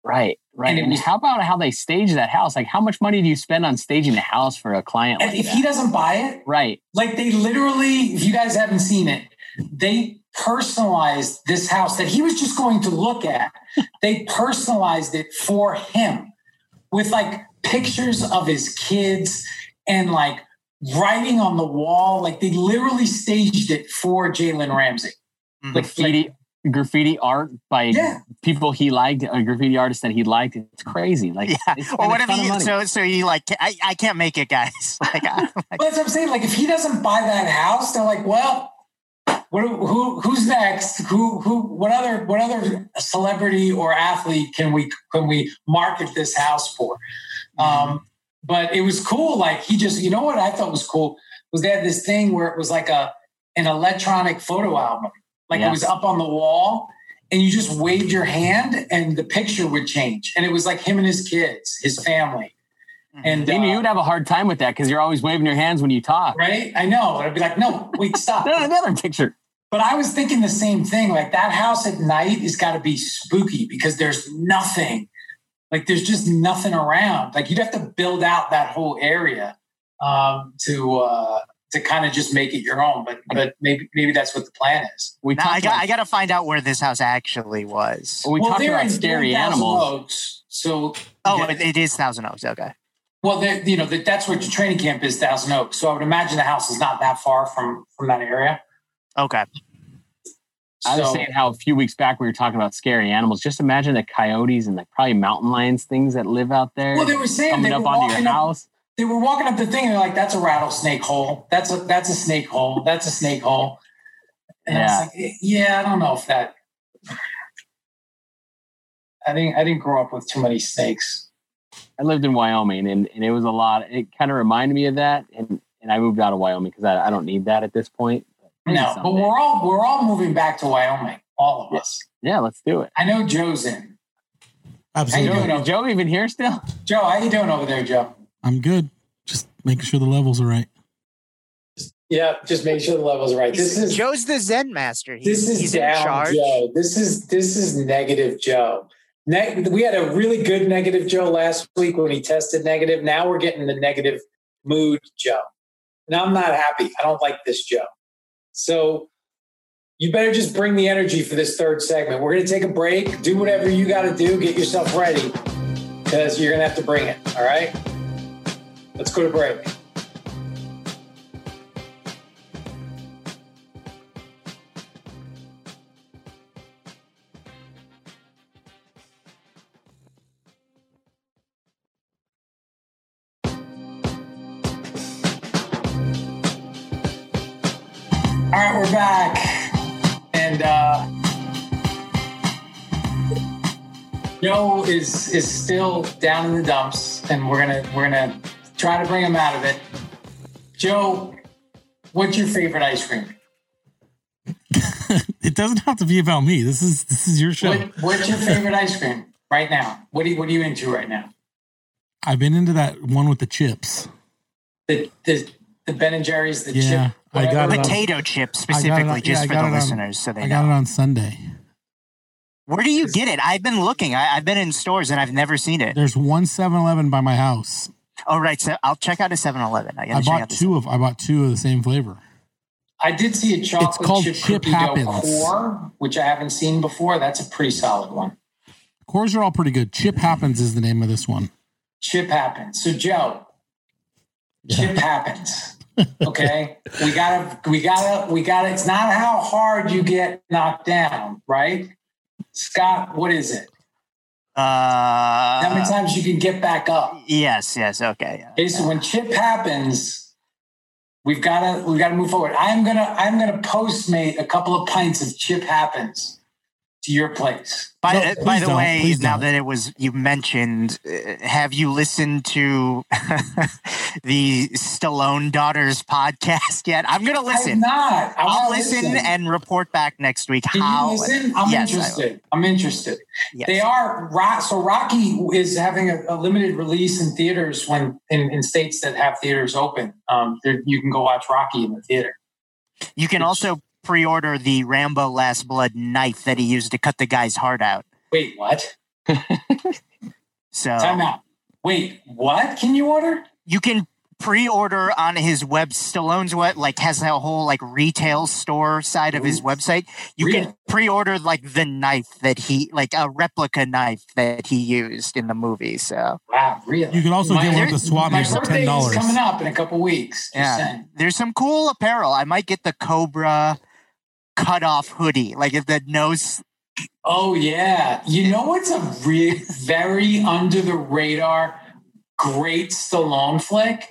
Right, right. And, And, was, how about how they stage that house? Like, how much money do you spend on staging a house for a client? And like if that? he doesn't buy it, right? Like they literally, if you guys haven't seen it, they personalized this house that he was just going to look at. They personalized it for him with like pictures of his kids and like writing on the wall. Like they literally staged it for Jalen Ramsey. Graffiti, like, graffiti art by yeah. people he liked, a graffiti artist that he liked. It's crazy. Like, yeah. Or what if he, so, so you like, I, I can't make it, guys. Like, I, like, well, that's what I'm saying. Like, if he doesn't buy that house, they're like, well, what, who, who's next? Who, who, what other, what other celebrity or athlete can we, can we market this house for? Mm-hmm. Um, but it was cool. Like he just, you know what I thought was cool was they had this thing where it was like a, an electronic photo album. Like yeah. it was up on the wall and you just waved your hand and the picture would change. And it was like him and his kids, his family. And Damien, uh, you would have a hard time with that because you're always waving your hands when you talk. Right? I know. I'd be like, no, wait, stop. No, another picture. But I was thinking the same thing. Like that house at night has got to be spooky because there's nothing. Like there's just nothing around. Like you'd have to build out that whole area um, to uh, to kind of just make it your own. But but maybe maybe that's what the plan is. We now, I got I got to find out where this house actually was. Well, we well, talked about scary animals. Oaks, so oh, yeah. it, it is Thousand Oaks. Okay. Well, you know, that's what your training camp is, Thousand Oaks. So I would imagine the house is not that far from, from that area. Okay. I was so, saying how a few weeks back we were talking about scary animals. Just imagine the coyotes and like probably mountain lions, things that live out there. Well, they were saying coming they up were onto your up, house. They were walking up the thing and they're like, "That's a rattlesnake hole. That's a that's a snake hole. That's a snake hole." And yeah. I was like, "Yeah, I don't know if that." I didn't. I didn't grow up with too many snakes. I lived in Wyoming, and, and it was a lot. It kind of reminded me of that, and, and I moved out of Wyoming because I, I don't need that at this point. But no, someday. But we're all we're all moving back to Wyoming, all of yeah. us. Yeah, let's do it. I know Joe's in. Absolutely. Joe, is Joe even here still? Joe, how you doing over there, Joe? I'm good. Just making sure the levels are right. Yeah, just make sure the levels are right. This is Joe's the Zen master. He's, this is he's down in charge. Joe. This is this is negative Joe. Ne- we had a really good negative Joe last week when he tested negative. Now we're getting the negative mood Joe. Now I'm not happy. I don't like this Joe. So you better just bring the energy for this third segment. We're going to take a break. Do whatever you got to do. Get yourself ready because you're going to have to bring it. All right? Let's go to break. All right, we're back, and uh, Joe is is still down in the dumps, and we're gonna we're gonna try to bring him out of it. Joe, what's your favorite ice cream? It doesn't have to be about me. This is this is your show. What, what's your favorite ice cream right now? What are you, what are you into right now? I've been into that one with the chips. The the the Ben and Jerry's, the yeah, chip. I got it potato on, chips specifically, on, just yeah, for the on, listeners, so they I got know. it on Sunday. Where do you get it? I've been looking. I, I've been in stores and I've never seen it. There's one seven eleven by my house. Oh, right. So I'll check out a seven eleven. I, I bought two of. I bought two of the same flavor. I did see a chocolate it's called chip, chip cookie happens. dough core, which I haven't seen before. That's a pretty solid one. Cores are all pretty good. Chip happens is the name of this one. Chip happens. So Joe, yeah. Chip happens. Okay, we gotta, we gotta, we gotta. It's not how hard you get knocked down, right? Scott, what is it? Uh, how many times you can get back up? Yes, yes, okay. Yeah, okay, so when chip happens, we've gotta, we've gotta move forward. I'm gonna, I'm gonna postmate a couple of pints of chip happens to your place. By, no, by the don't, way, now don't. that it was you mentioned, uh, have you listened to the Stallone Daughters podcast yet? I'm going to listen. I'm not. I I'll listen, listen and report back next week. Can how? you listen? I'm yes, interested. I'm interested. Yes. They are so Rocky is having a, a limited release in theaters when in, in states that have theaters open. Um, you can go watch Rocky in the theater. You can also pre-order the Rambo Last Blood knife that he used to cut the guy's heart out. Wait, what? So Time out. Wait, what can you order? you can pre-order on his web. Stallone's what like has a whole like retail store side of his Ooh. website. You Really? can pre-order like the knife that he like a replica knife that he used in the movie. So Wow, really? You could also My- get one at the swap My meet for birthday ten is dollars. coming up in a couple weeks. Just yeah, saying. there's some cool apparel. I might get the Cobra cut-off hoodie, like if the nose. Oh yeah. You know what's a re- very under the radar great Stallone flick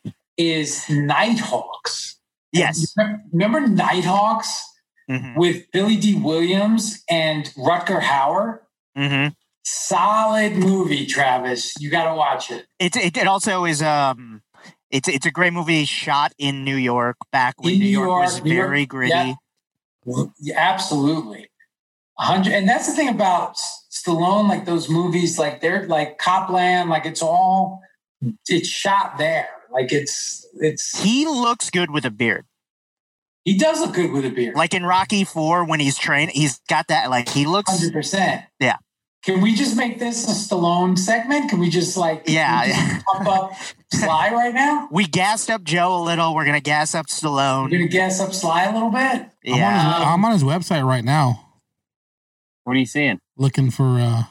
is Nighthawks. Yes. Remember Nighthawks Mm-hmm. with Billy D. Williams and Rutger Hauer? Mm-hmm. Solid movie, Travis. You got to watch it. It, it it also is um it's it's a great movie shot in New York back when In New New York, York, was New York, very gritty. yeah. Yeah, absolutely. A hundred, and that's the thing about Stallone, like those movies, like they're like Copland, like it's all it's shot there. Like it's it's He looks good with a beard. he does look good with a beard. Like in Rocky four when he's trained, he's got that like he looks Hundred percent. Yeah. Can we just make this a Stallone segment? Can we just like Yeah, can we just pump up Sly right now? we gassed up Joe a little. We're gonna gas up We're Stallone. gonna gas up Sly a little bit. I'm, Yeah. on his, I'm on his website right now What are you seeing? looking for uh,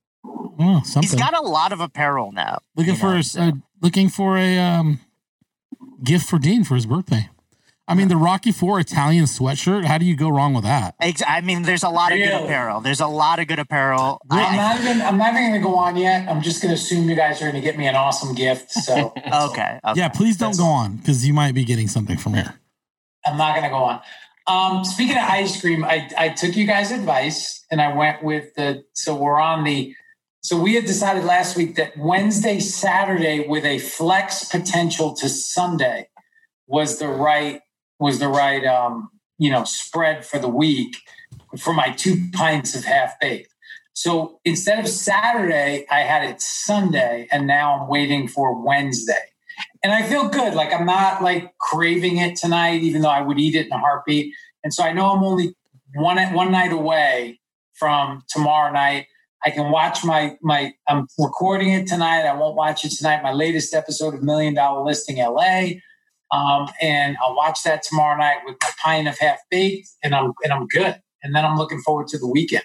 oh, something. He's got a lot of apparel now. looking you for know, a, so- uh, looking for a um, gift for Dean for his birthday. I mean, the Rocky Four Italian sweatshirt. How do you go wrong with that? Ex- I mean, there's a lot of good Really? apparel. There's a lot of good apparel. I'm I- not even I'm not even gonna go on yet. I'm just gonna assume you guys are gonna get me an awesome gift. So okay. Okay. Yeah, please don't That's- go on because you might be getting something from here. I'm not gonna go on. Um, speaking of ice cream, I, I took you guys' advice and I went with the so we're on the so we had decided last week that Wednesday, Saturday with a flex potential to Sunday was the right was the right um, you know spread for the week for my two pints of half baked. So instead of Saturday, I had it Sunday, and now I'm waiting for Wednesday. And I feel good. Like I'm not like craving it tonight, even though I would eat it in a heartbeat. And so I know I'm only one one night away from tomorrow night. I can watch my my. I'm recording it tonight. I won't watch it tonight. My latest episode of Million Dollar Listing L A, um, and I'll watch that tomorrow night with my pint of half baked, and I'm and I'm good. And then I'm looking forward to the weekend.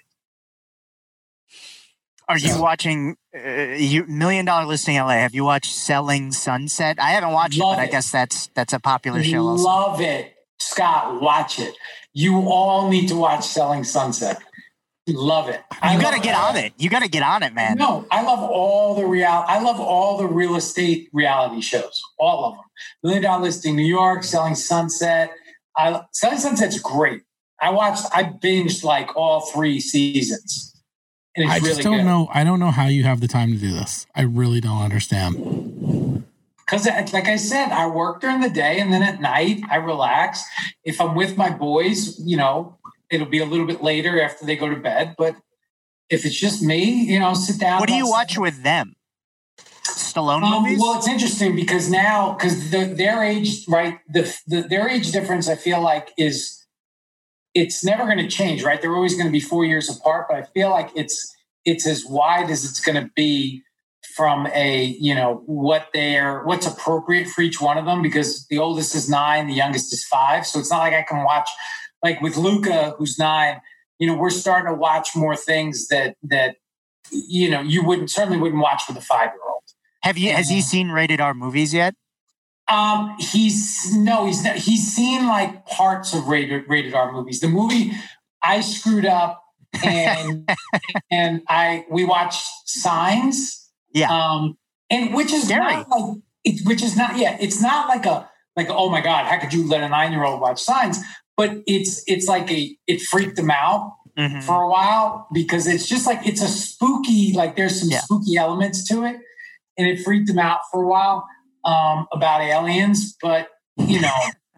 Are you watching uh, you Million Dollar Listing L A? Have you watched Selling Sunset? I haven't watched Love it, but I it. guess that's that's a popular show. Also. Love it, Scott. Watch it. You all need to watch Selling Sunset. Love it. I You got to love get on it. You got to get on it, man. No, I love all the real. I love all the real estate reality shows. All of them. Million Dollar Listing New York, Selling Sunset. I Selling Sunset's great. I watched. I binged like all three seasons. And it's I really just don't good. know. I don't know how you have the time to do this. I really don't understand. Because, like I said, I work during the day, and then at night I relax. If I'm with my boys, you know, it'll be a little bit later after they go to bed. But if it's just me, you know, sit down. What do you watch watch with them? Stallone Um, movies? well, it's interesting because now, because the, their age, right? The, the their age difference, I feel like, is it's never going to change, right? They're always going to be four years apart, but I feel like it's it's as wide as it's going to be from a you know what they're what's appropriate for each one of them. Because the oldest is nine, the youngest is five, so it's not like I can watch like with Luca, who's nine. You know, we're starting to watch more things that that you know you wouldn't certainly wouldn't watch with a five year old. Have you? Has he seen rated R movies yet? Um, he's no, he's not, he's seen like parts of rated rated R movies. The movie I screwed up, and and I we watched Signs. Yeah. Um, and which is Scary. not like it, which is not yeah, it's not like a like oh my god, how could you let a nine year old watch Signs? But it's it's like a it freaked them out Mhm. for a while because it's just like it's a spooky like there's some Yeah. spooky elements to it, and it freaked them out for a while. Um, about aliens, but you know,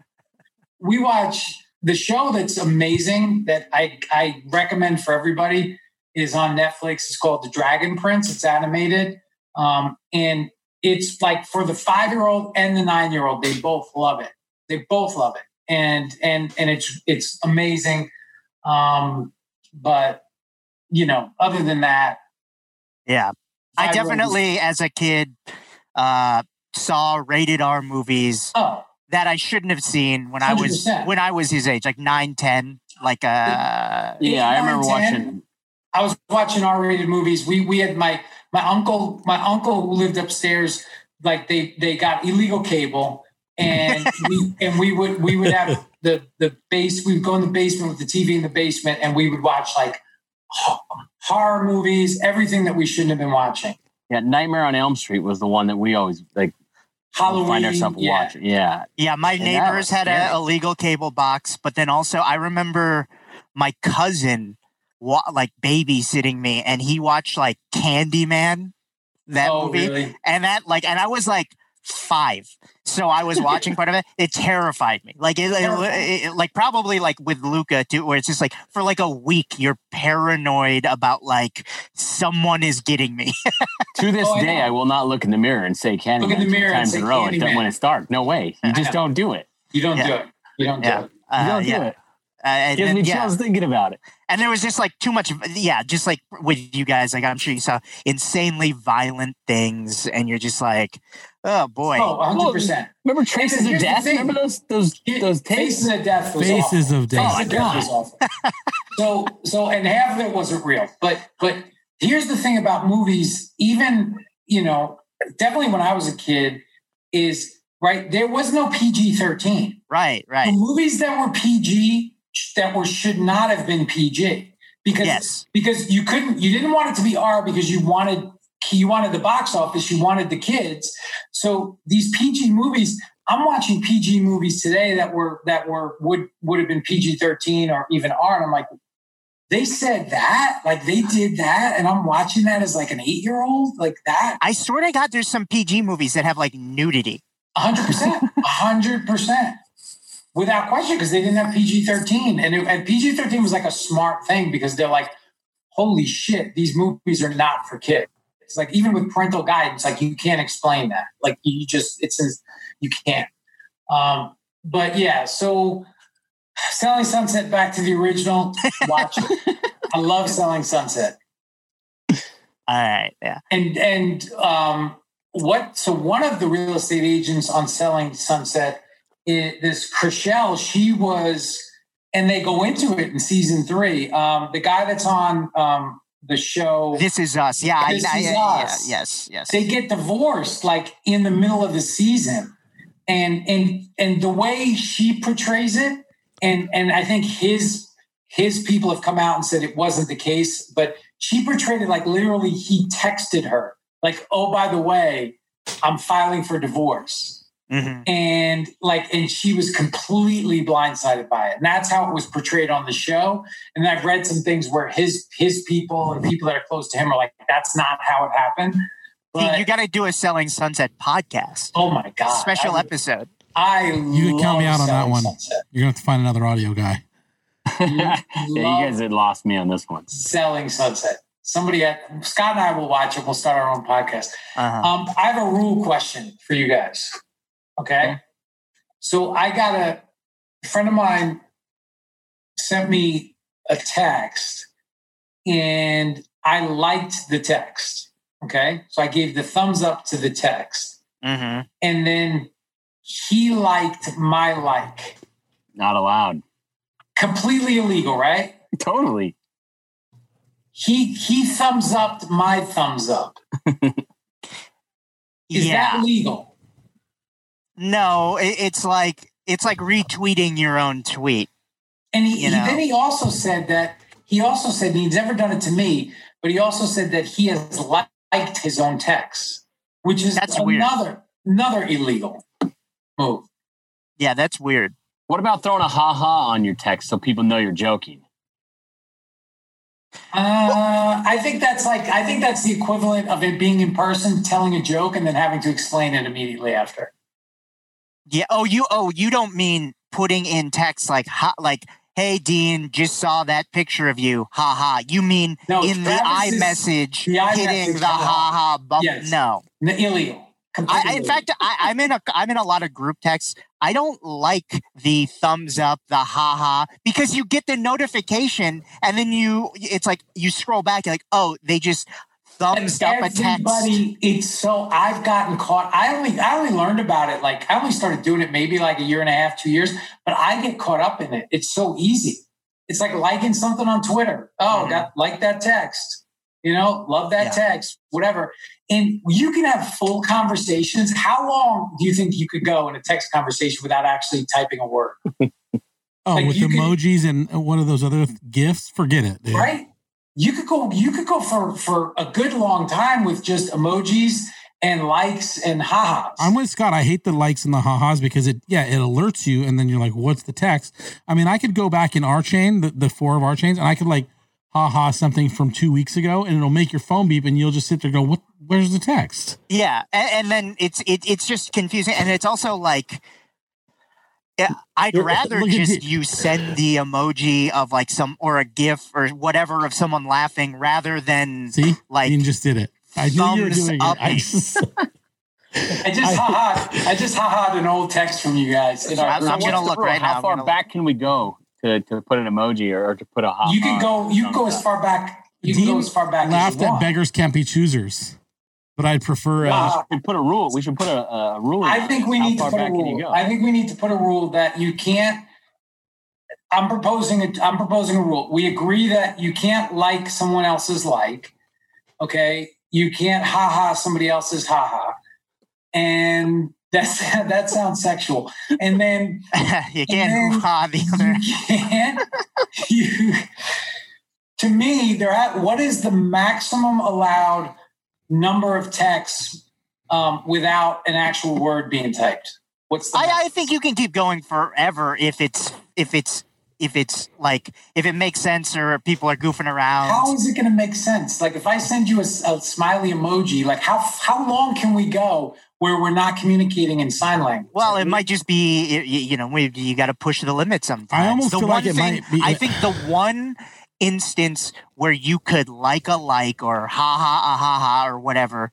we watch the show that's amazing that I, I recommend for everybody is on Netflix. It's called The Dragon Prince. It's animated. Um, and it's like for the five-year-old and the nine-year-old, they both love it. They both love it. And, and, and it's, it's amazing. Um, but you know, other than that, Yeah. I Five definitely, as a kid, uh, saw rated R movies Oh, that I shouldn't have seen when I one hundred was percent. when I was his age, like nine, ten. Like, uh, Yeah, Eight, I nine, remember ten. watching. I was watching R-rated movies. We we had my my uncle my uncle who lived upstairs. Like they they got illegal cable, and we and we would we would have the the base. We would go in the basement with the T V in the basement, and we would watch like ho- horror movies, everything that we shouldn't have been watching. Yeah, Nightmare on Elm Street was the one that we always like Halloween, find ourselves yeah. watching. Yeah, yeah, my And that neighbors was had scary. a illegal cable box, but then also I remember my cousin wa- like babysitting me, and he watched like Candyman, that Oh, movie, really? and that like, and I was like five, so I was watching part of it. It terrified me, like it, it, it- it- like probably like with Luca too, where it's just like for like a week you're paranoid about like someone is getting me. to this Oh, I day, know. I will not look in the mirror and say Candyman Look in the mirror and times say in a row Candyman. when it's dark. No way, you I just know. don't do it. You don't Yeah. do it. You don't Yeah. do it. You Uh, don't yeah. do it. Uh, and Gives then- me yeah. chills thinking about it. And there was just like too much, yeah, just like with you guys, like I'm sure you saw insanely violent things, and you're just like, oh boy. Oh, one hundred percent. Remember Traces of here's the Death? thing. Remember those those those tapes? Faces of Death was Faces awful. of Death. Faces of Death was awful. so so and half of it wasn't real. But but here's the thing about movies, even, you know, definitely when I was a kid, is right, there was no P G thirteen. Right, The right. movies that were P G that were should not have been P G. Because Yes. because you couldn't you didn't want it to be R because you wanted you wanted the box office, you wanted the kids. So these P G movies, I'm watching P G movies today that were that were would would have been P G thirteen or even R, and I'm like, they said that, like they did that, and I'm watching that as like an eight year old, like that. I swear to God, there's some P G movies that have like nudity. A hundred percent, a hundred percent, without question, because they didn't have P G thirteen, and it, and P G thirteen was like a smart thing because they're like, holy shit, these movies are not for kids. It's like even with parental guidance, like you can't explain that. Like you just, it's you can't. Um, but yeah, so Selling Sunset, back to the original. Watch it. I love Selling Sunset. All right, yeah. And and um, what? So one of the real estate agents on Selling Sunset, is this Chriselle. She was, and they go into it in season three. Um, the guy that's on um, the show, This Is Us. Yeah, This I, I, Is yeah, Us. yes, yes. they get divorced like in the middle of the season, and and and the way she portrays it, and and I think his his people have come out and said it wasn't the case, but she portrayed it like literally he texted her like, oh, by the way, I'm filing for divorce. Mhm. And like, and she was completely blindsided by it. And that's how it was portrayed on the show. And I've read some things where his his people and people that are close to him are like, that's not how it happened. But you got to do a Selling Sunset podcast. oh my God. Special I, episode. I You can count me out on that Selling one. Sunset. You're gonna have to find another audio guy. yeah, you love- guys had lost me on this one. Selling Sunset. Somebody at Scott and I will watch it. We'll start our own podcast. Uh-huh. Um, I have a rule question for you guys. Okay. So I got a, a friend of mine sent me a text and I liked the text. Okay. So I gave the thumbs up to the text Mhm. and then he liked my like. Not allowed. Completely illegal, right? Totally. He he thumbs up my thumbs up. Is Yeah. that legal? No, it, it's like it's like retweeting your own tweet. And he, You he- know. then he also said that he also said and he's never done it to me, but he also said that he has liked his own texts, which is That's weird. another another illegal move. Yeah, that's weird. What about throwing a ha ha on your text so people know you're joking? Uh, I think that's like I think that's the equivalent of it being in person, telling a joke, and then having to explain it immediately after. Yeah. Oh, you. Oh, you don't mean putting in text like ha, like, "Hey, Dean, just saw that picture of you." Ha ha. You mean No, in the Travis is- iMessage the iMessage, hitting the ha, ha ha. ha bump? Yes. No. N- illegal. Completely I, in illegal. fact, I, I'm in a I'm in a lot of group texts. I don't like the thumbs up, the ha ha, because you get the notification and then you it's like you scroll back, you're like, oh, they just thumbs up a text. Everybody, it's so I've gotten caught. I only I only learned about it like I only started doing it maybe like a year and a half, two years. But I get caught up in it. It's so easy. It's like liking something on Twitter. Oh, mm-hmm. got like that text. You know, love that yeah. text. Whatever. And you can have full conversations. How long do you think you could go in a text conversation without actually typing a word? Oh, like with emojis could, and one of those other gifts, forget it. Dude. Right? You could go. You could go for for a good long time with just emojis and likes and ha-has. I'm with Scott. I hate the likes and the ha-has because it, yeah, it alerts you, and then you're like, "What's the text?" I mean, I could go back in our chain, the, the four of our chains, and I could like ha-ha something from two weeks ago, and it'll make your phone beep, and you'll just sit there and go, "What? Where's the text?" Yeah, and, and then it's it, it's just confusing, and it's also like. Yeah, I'd rather just you send the emoji of like some or a GIF or whatever of someone laughing rather than see like Ian just did it. I knew you were doing up. it. I just, I just ha I just ha an old text from you guys. In our, I'm, I'm gonna look right How now. far back look. Can we go to, to put an emoji or, or to put a ha? You can go. You can go as far back. You can go as far back. Laughed as you at want. beggars can't be choosers. But I'd prefer. Uh, we should put a rule. We should put a, a rule. I think we need to put a rule. I think we need to put a rule that you can't. I'm proposing. A, I'm proposing a rule. We agree that you can't like someone else's like. Okay, you can't ha ha somebody else's ha ha, and that's that sounds sexual. And then you can't ha the other. You can't. You. To me, they're at. What is the maximum allowed number of texts um, without an actual word being typed? What's the I, I think you can keep going forever if it's if it's if it's like if it makes sense or people are goofing around. How is it going to make sense? Like if I send you a, a smiley emoji, like how how long can we go where we're not communicating in sign language? Well, it might just be you, you know we, you got to push the limit sometimes. I almost the feel one like it thing, might be. I think the one instance where you could like a like or ha ha ah, ha ha or whatever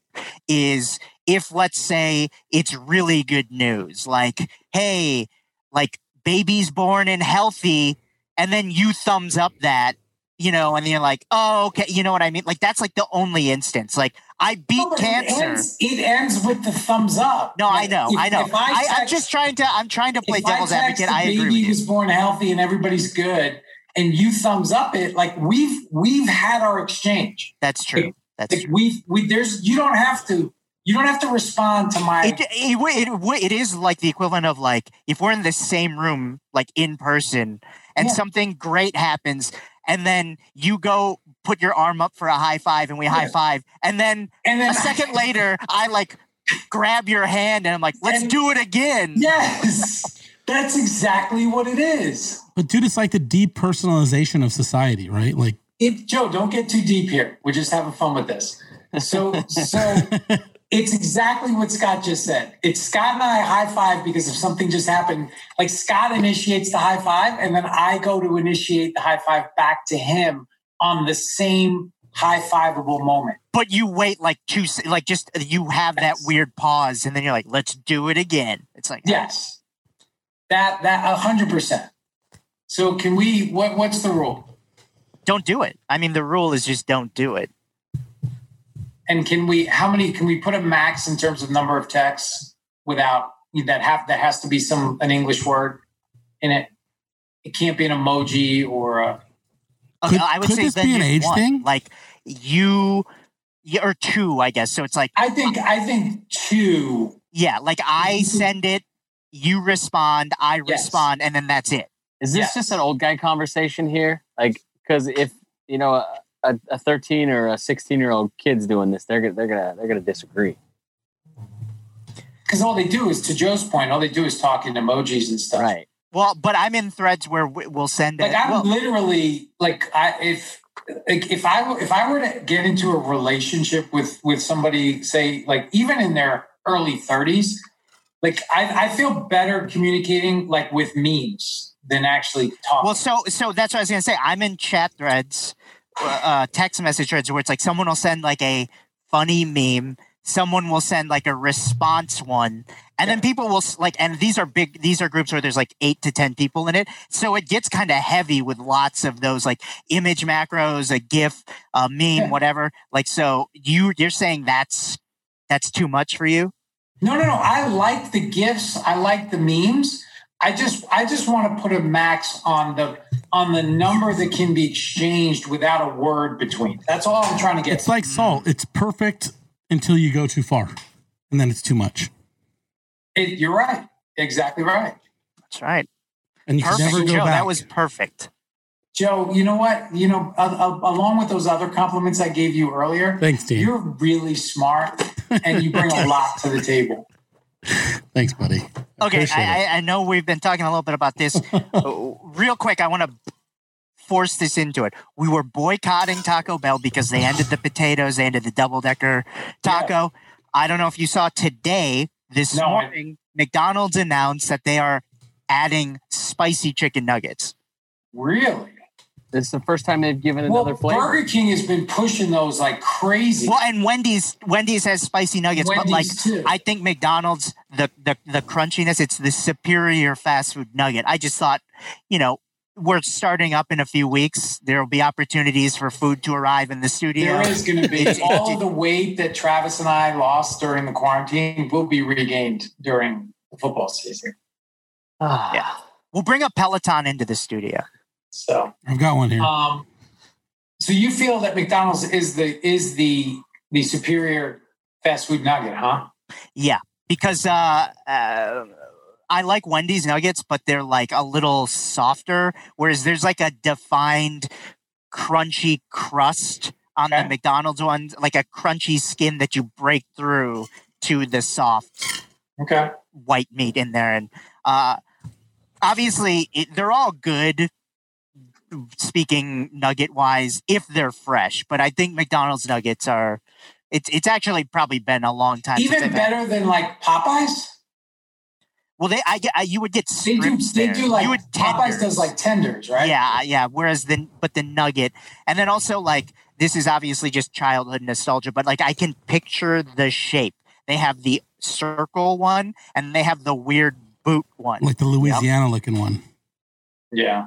is if let's say it's really good news, like hey, like baby's born and healthy, and then you thumbs up that, you know, and you're like, oh okay, you know what I mean? Like that's like the only instance. Like I beat no, cancer. It ends, it ends with the thumbs up. No, like, I know, if, I know. I text, I, I'm just trying to. I'm trying to play devil's I advocate. I agree with you. Baby was born healthy and everybody's good, and you thumbs up it. Like we've we've had our exchange. That's true. Like, That's like true. we we there's you don't have to you don't have to respond to my. It, it, it, it is like the equivalent of like if we're in the same room, like in person, and yeah. something great happens, and then you go put your arm up for a high five, and we yeah. high five, and then, and then a second later, I like grab your hand, and I'm like, let's and, do it again. Yes, that's exactly what it is. But dude, it's like the depersonalization of society, right? Like, it, Joe, don't get too deep here. We're just having fun with this. So, so it's exactly what Scott just said. It's Scott and I high five because if something just happened, like Scott initiates the high five, and then I go to initiate the high five back to him on the same high fiveable moment. But you wait like two, like just you have yes. that weird pause, and then you're like, let's do it again. It's like yes, that that a hundred percent. So can we? What what's the rule? Don't do it. I mean, the rule is just don't do it. And can we? How many? Can we put a max in terms of number of texts without that? Have that has to be some an English word in it. It can't be an emoji or a. Okay, could, I would could say this then be an just age one. thing? Like you, or two, I guess. So it's like I think I think two. Yeah, like I send it, you respond, I yes. respond, and then that's it. Is this yes. just an old guy conversation here? Like, because if you know a, a thirteen or a sixteen year old kid's doing this, they're gonna they're gonna they're gonna disagree. Because all they do is, to Joe's point, all they do is talk in emojis and stuff. Right. Well, but I'm in threads where we'll send like it. I'm well, literally like I if like if I if I were to get into a relationship with with somebody, say like even in their early thirties, like I, I feel better communicating like with memes than actually talking. Well, so so that's what I was gonna say. I'm in chat threads, uh, text message threads where it's like someone will send like a funny meme someone will send like a response one, and then people will like, and these are big, these are groups where there's like eight to ten people in it. So it gets kind of heavy with lots of those like image macros, a GIF, a meme, Yeah. whatever. Like, so you, you're saying that's, that's too much for you? No, no, no. I like the GIFs. I like the memes. I just, I just want to put a max on the, on the number that can be exchanged without a word between. That's all I'm trying to get. It's like salt. It's perfect until you go too far, and then it's too much. It, you're right. Exactly right. That's right. And you can Perfect, never go Joe. back. That was perfect. Joe, you know what? You know, uh, uh, along with those other compliments I gave you earlier, Thanks, Dean. you're really smart and you bring a lot to the table. Thanks, buddy. Okay, Appreciate it. I, I, I know we've been talking a little bit about this. Uh, Real quick, I want to force this into it. We were boycotting Taco Bell because they ended the potatoes, they ended the double-decker taco. I don't know if you saw today, this No, I- morning, McDonald's announced that they are adding spicy chicken nuggets. Really? It's the first time they've given Well, another flavor. Burger King has been pushing those like crazy. Well, and Wendy's Wendy's has spicy nuggets, but like Wendy's too. I think McDonald's the, the the crunchiness, it's the superior fast food nugget. I just thought, you know, we're starting up in a few weeks. There will be opportunities for food to arrive in the studio. There is going to be all of the weight that Travis and I lost during the quarantine will be regained during the football season. Ah. Yeah. We'll bring a Peloton into the studio. So, I've got one here. um, so you feel that McDonald's is the is the the superior fast food nugget, huh? Yeah, because uh, uh, I like Wendy's nuggets, but they're like a little softer, whereas there's like a defined crunchy crust on Okay. the McDonald's ones, like a crunchy skin that you break through to the soft Okay. white meat in there. And uh, obviously, it, they're all good, speaking nugget wise, if they're fresh. But I think McDonald's nuggets are. It's it's actually probably been a long time. since Even I've had- better than like Popeyes. Well, they I, get I you would get They do. strips They there. do like you would Popeyes tenders. does like tenders, right? Yeah, yeah. Whereas the but the nugget, and then also like this is obviously just childhood nostalgia, but like I can picture the shape. They have the circle one, and they have the weird boot one. Like the Louisiana looking one. Yeah.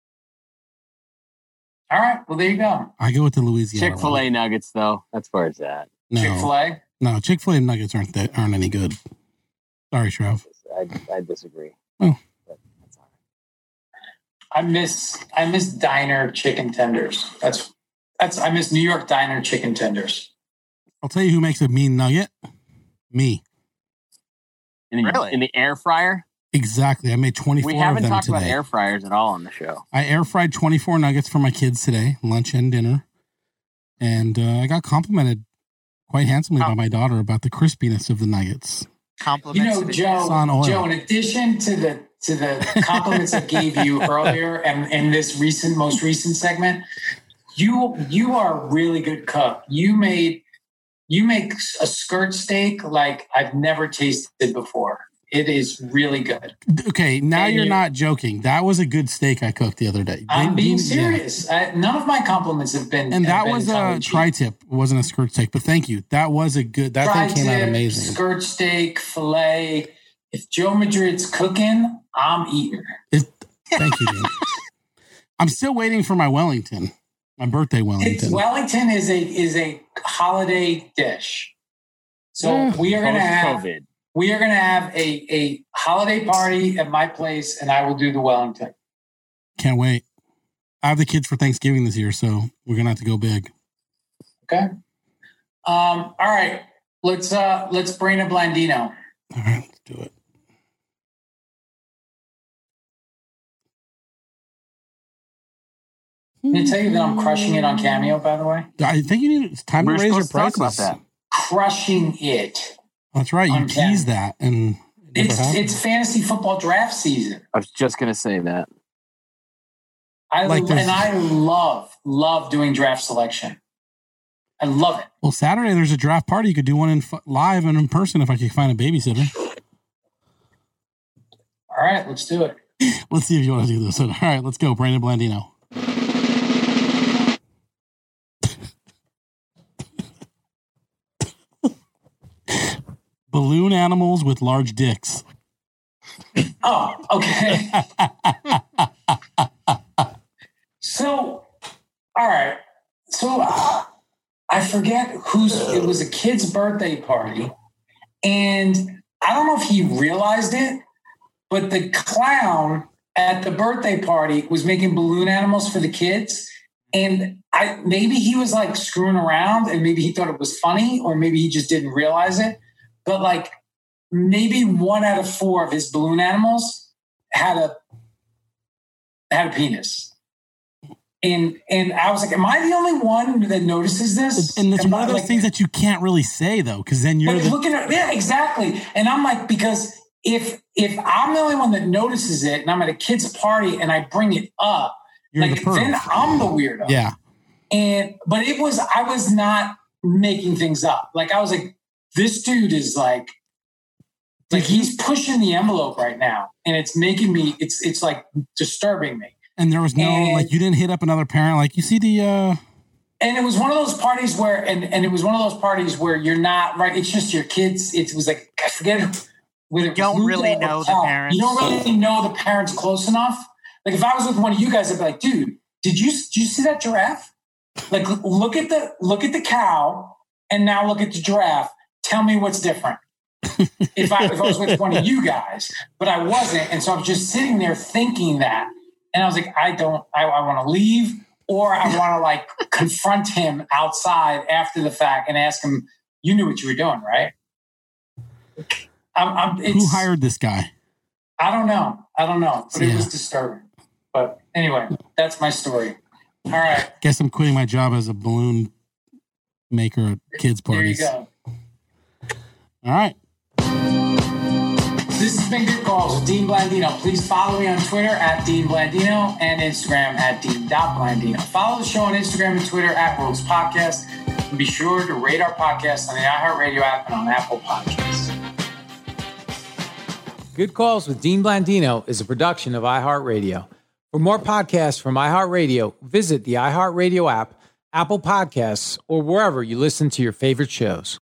All right. Well, there you go. I go with the Louisiana Chick Fil A one. nuggets, though. That's where it's at. No, Chick Fil A. no, Chick Fil A nuggets aren't that aren't any good. Sorry, Shrav. I, I disagree. Oh. But that's all I miss I miss diner chicken tenders. That's that's I miss New York diner chicken tenders. I'll tell you who makes a mean nugget. Me. right. In, the- Really? in the air fryer? Exactly. I made twenty-four We of haven't them talked about today. air fryers at all on the show. I air fried twenty-four nuggets for my kids today, lunch and dinner. And uh, I got complimented quite handsomely Oh. by my daughter about the crispiness of the nuggets. Compliments. You know, to the- Joe. on oil. Joe. In addition to the to the compliments I gave you earlier, and in this recent, most recent segment, you you are a really good cook. You made you make a skirt steak like I've never tasted before. It is really good. Okay, now And you're you- not joking. That was a good steak I cooked the other day. I'm Didn't- being didn't- yeah. serious. I, none of my compliments have been. And have that been was a tongue-in-cheek. tri-tip. It wasn't a skirt steak, but thank you. That was a good, that thing came out Tri-tip, amazing. Skirt steak, filet. If Joe Madrid's cooking, I'm eating. It, thank you, Dean. I'm still waiting for my Wellington, my birthday It's, Wellington. Wellington is a is a holiday dish. So Mm. we are gonna have Post-COVID. we are gonna have a, a holiday party at my place, and I will do the Wellington. Can't wait. I have the kids for Thanksgiving this year, so we're gonna have to go big. Okay. Um. All right. Let's uh. Let's bring a Blandino. All right, let's do it. Can I tell you that I'm crushing it on Cameo? By the way, I think you need. It's time We to were raise your supposed to talk prices. about that. crushing it. That's right. You On Cameo. teased that, and it never It's happened. it's fantasy football draft season. I was just going to say that. I Like there's- and I love love doing draft selection. I love it. Well, Saturday there's a draft party. You could do one in f- live and in person if I could find a babysitter. All right, let's do it. Let's see if you want to do this. All right, let's go, Brandon Blandino. balloon animals with large dicks. Oh, okay. So, all right. So uh, I forget who's, it was a kid's birthday party. And I don't know if he realized it, but the clown at the birthday party was making balloon animals for the kids. And I maybe he was like screwing around and maybe he thought it was funny or maybe he just didn't realize it. But like maybe one out of four of his balloon animals had a had a penis. And and I was like, am I the only one that notices this? And it's am one I, of those like, things that you can't really say though, because then you're the- looking at yeah, exactly. And I'm like, because if if I'm the only one that notices it and I'm at a kid's party and I bring it up, You're like the then I'm the weirdo. Yeah. And but it was I was not making things up. Like I was like, this dude is like like he's pushing the envelope right now. And it's making me it's it's like disturbing me. And there was no and, like you didn't hit up another parent, like you see the uh and it was one of those parties where and, and it was one of those parties where you're not right, it's just your kids. It was like I forget you don't really know the parents. You don't really know the parents close enough. Like if I was with one of you guys, I'd be like, dude, did you did you see that giraffe? Like look at the look at the cow and now look at the giraffe. Tell me what's different. if I if I was with one of you guys, but I wasn't, and so I was just sitting there thinking that, and I was like, I don't, I, I want to leave, or I want to like confront him outside after the fact and ask him, you knew what you were doing, right? I'm, I'm, it's, Who hired this guy? I don't know. I don't know, but Yeah. it was disturbing. But anyway, that's my story. All right. Guess I'm quitting my job as a balloon maker at kids' parties. There you go. All right. This has been Good Calls with Dean Blandino. Please follow me on Twitter at Dean Blandino and Instagram at Dean Blandino. Follow the show on Instagram and Twitter at Worlds Podcast. And be sure to rate our podcast on the iHeartRadio app and on Apple Podcasts. Good Calls with Dean Blandino is a production of iHeartRadio. For more podcasts from iHeartRadio, visit the iHeartRadio app, Apple Podcasts, or wherever you listen to your favorite shows.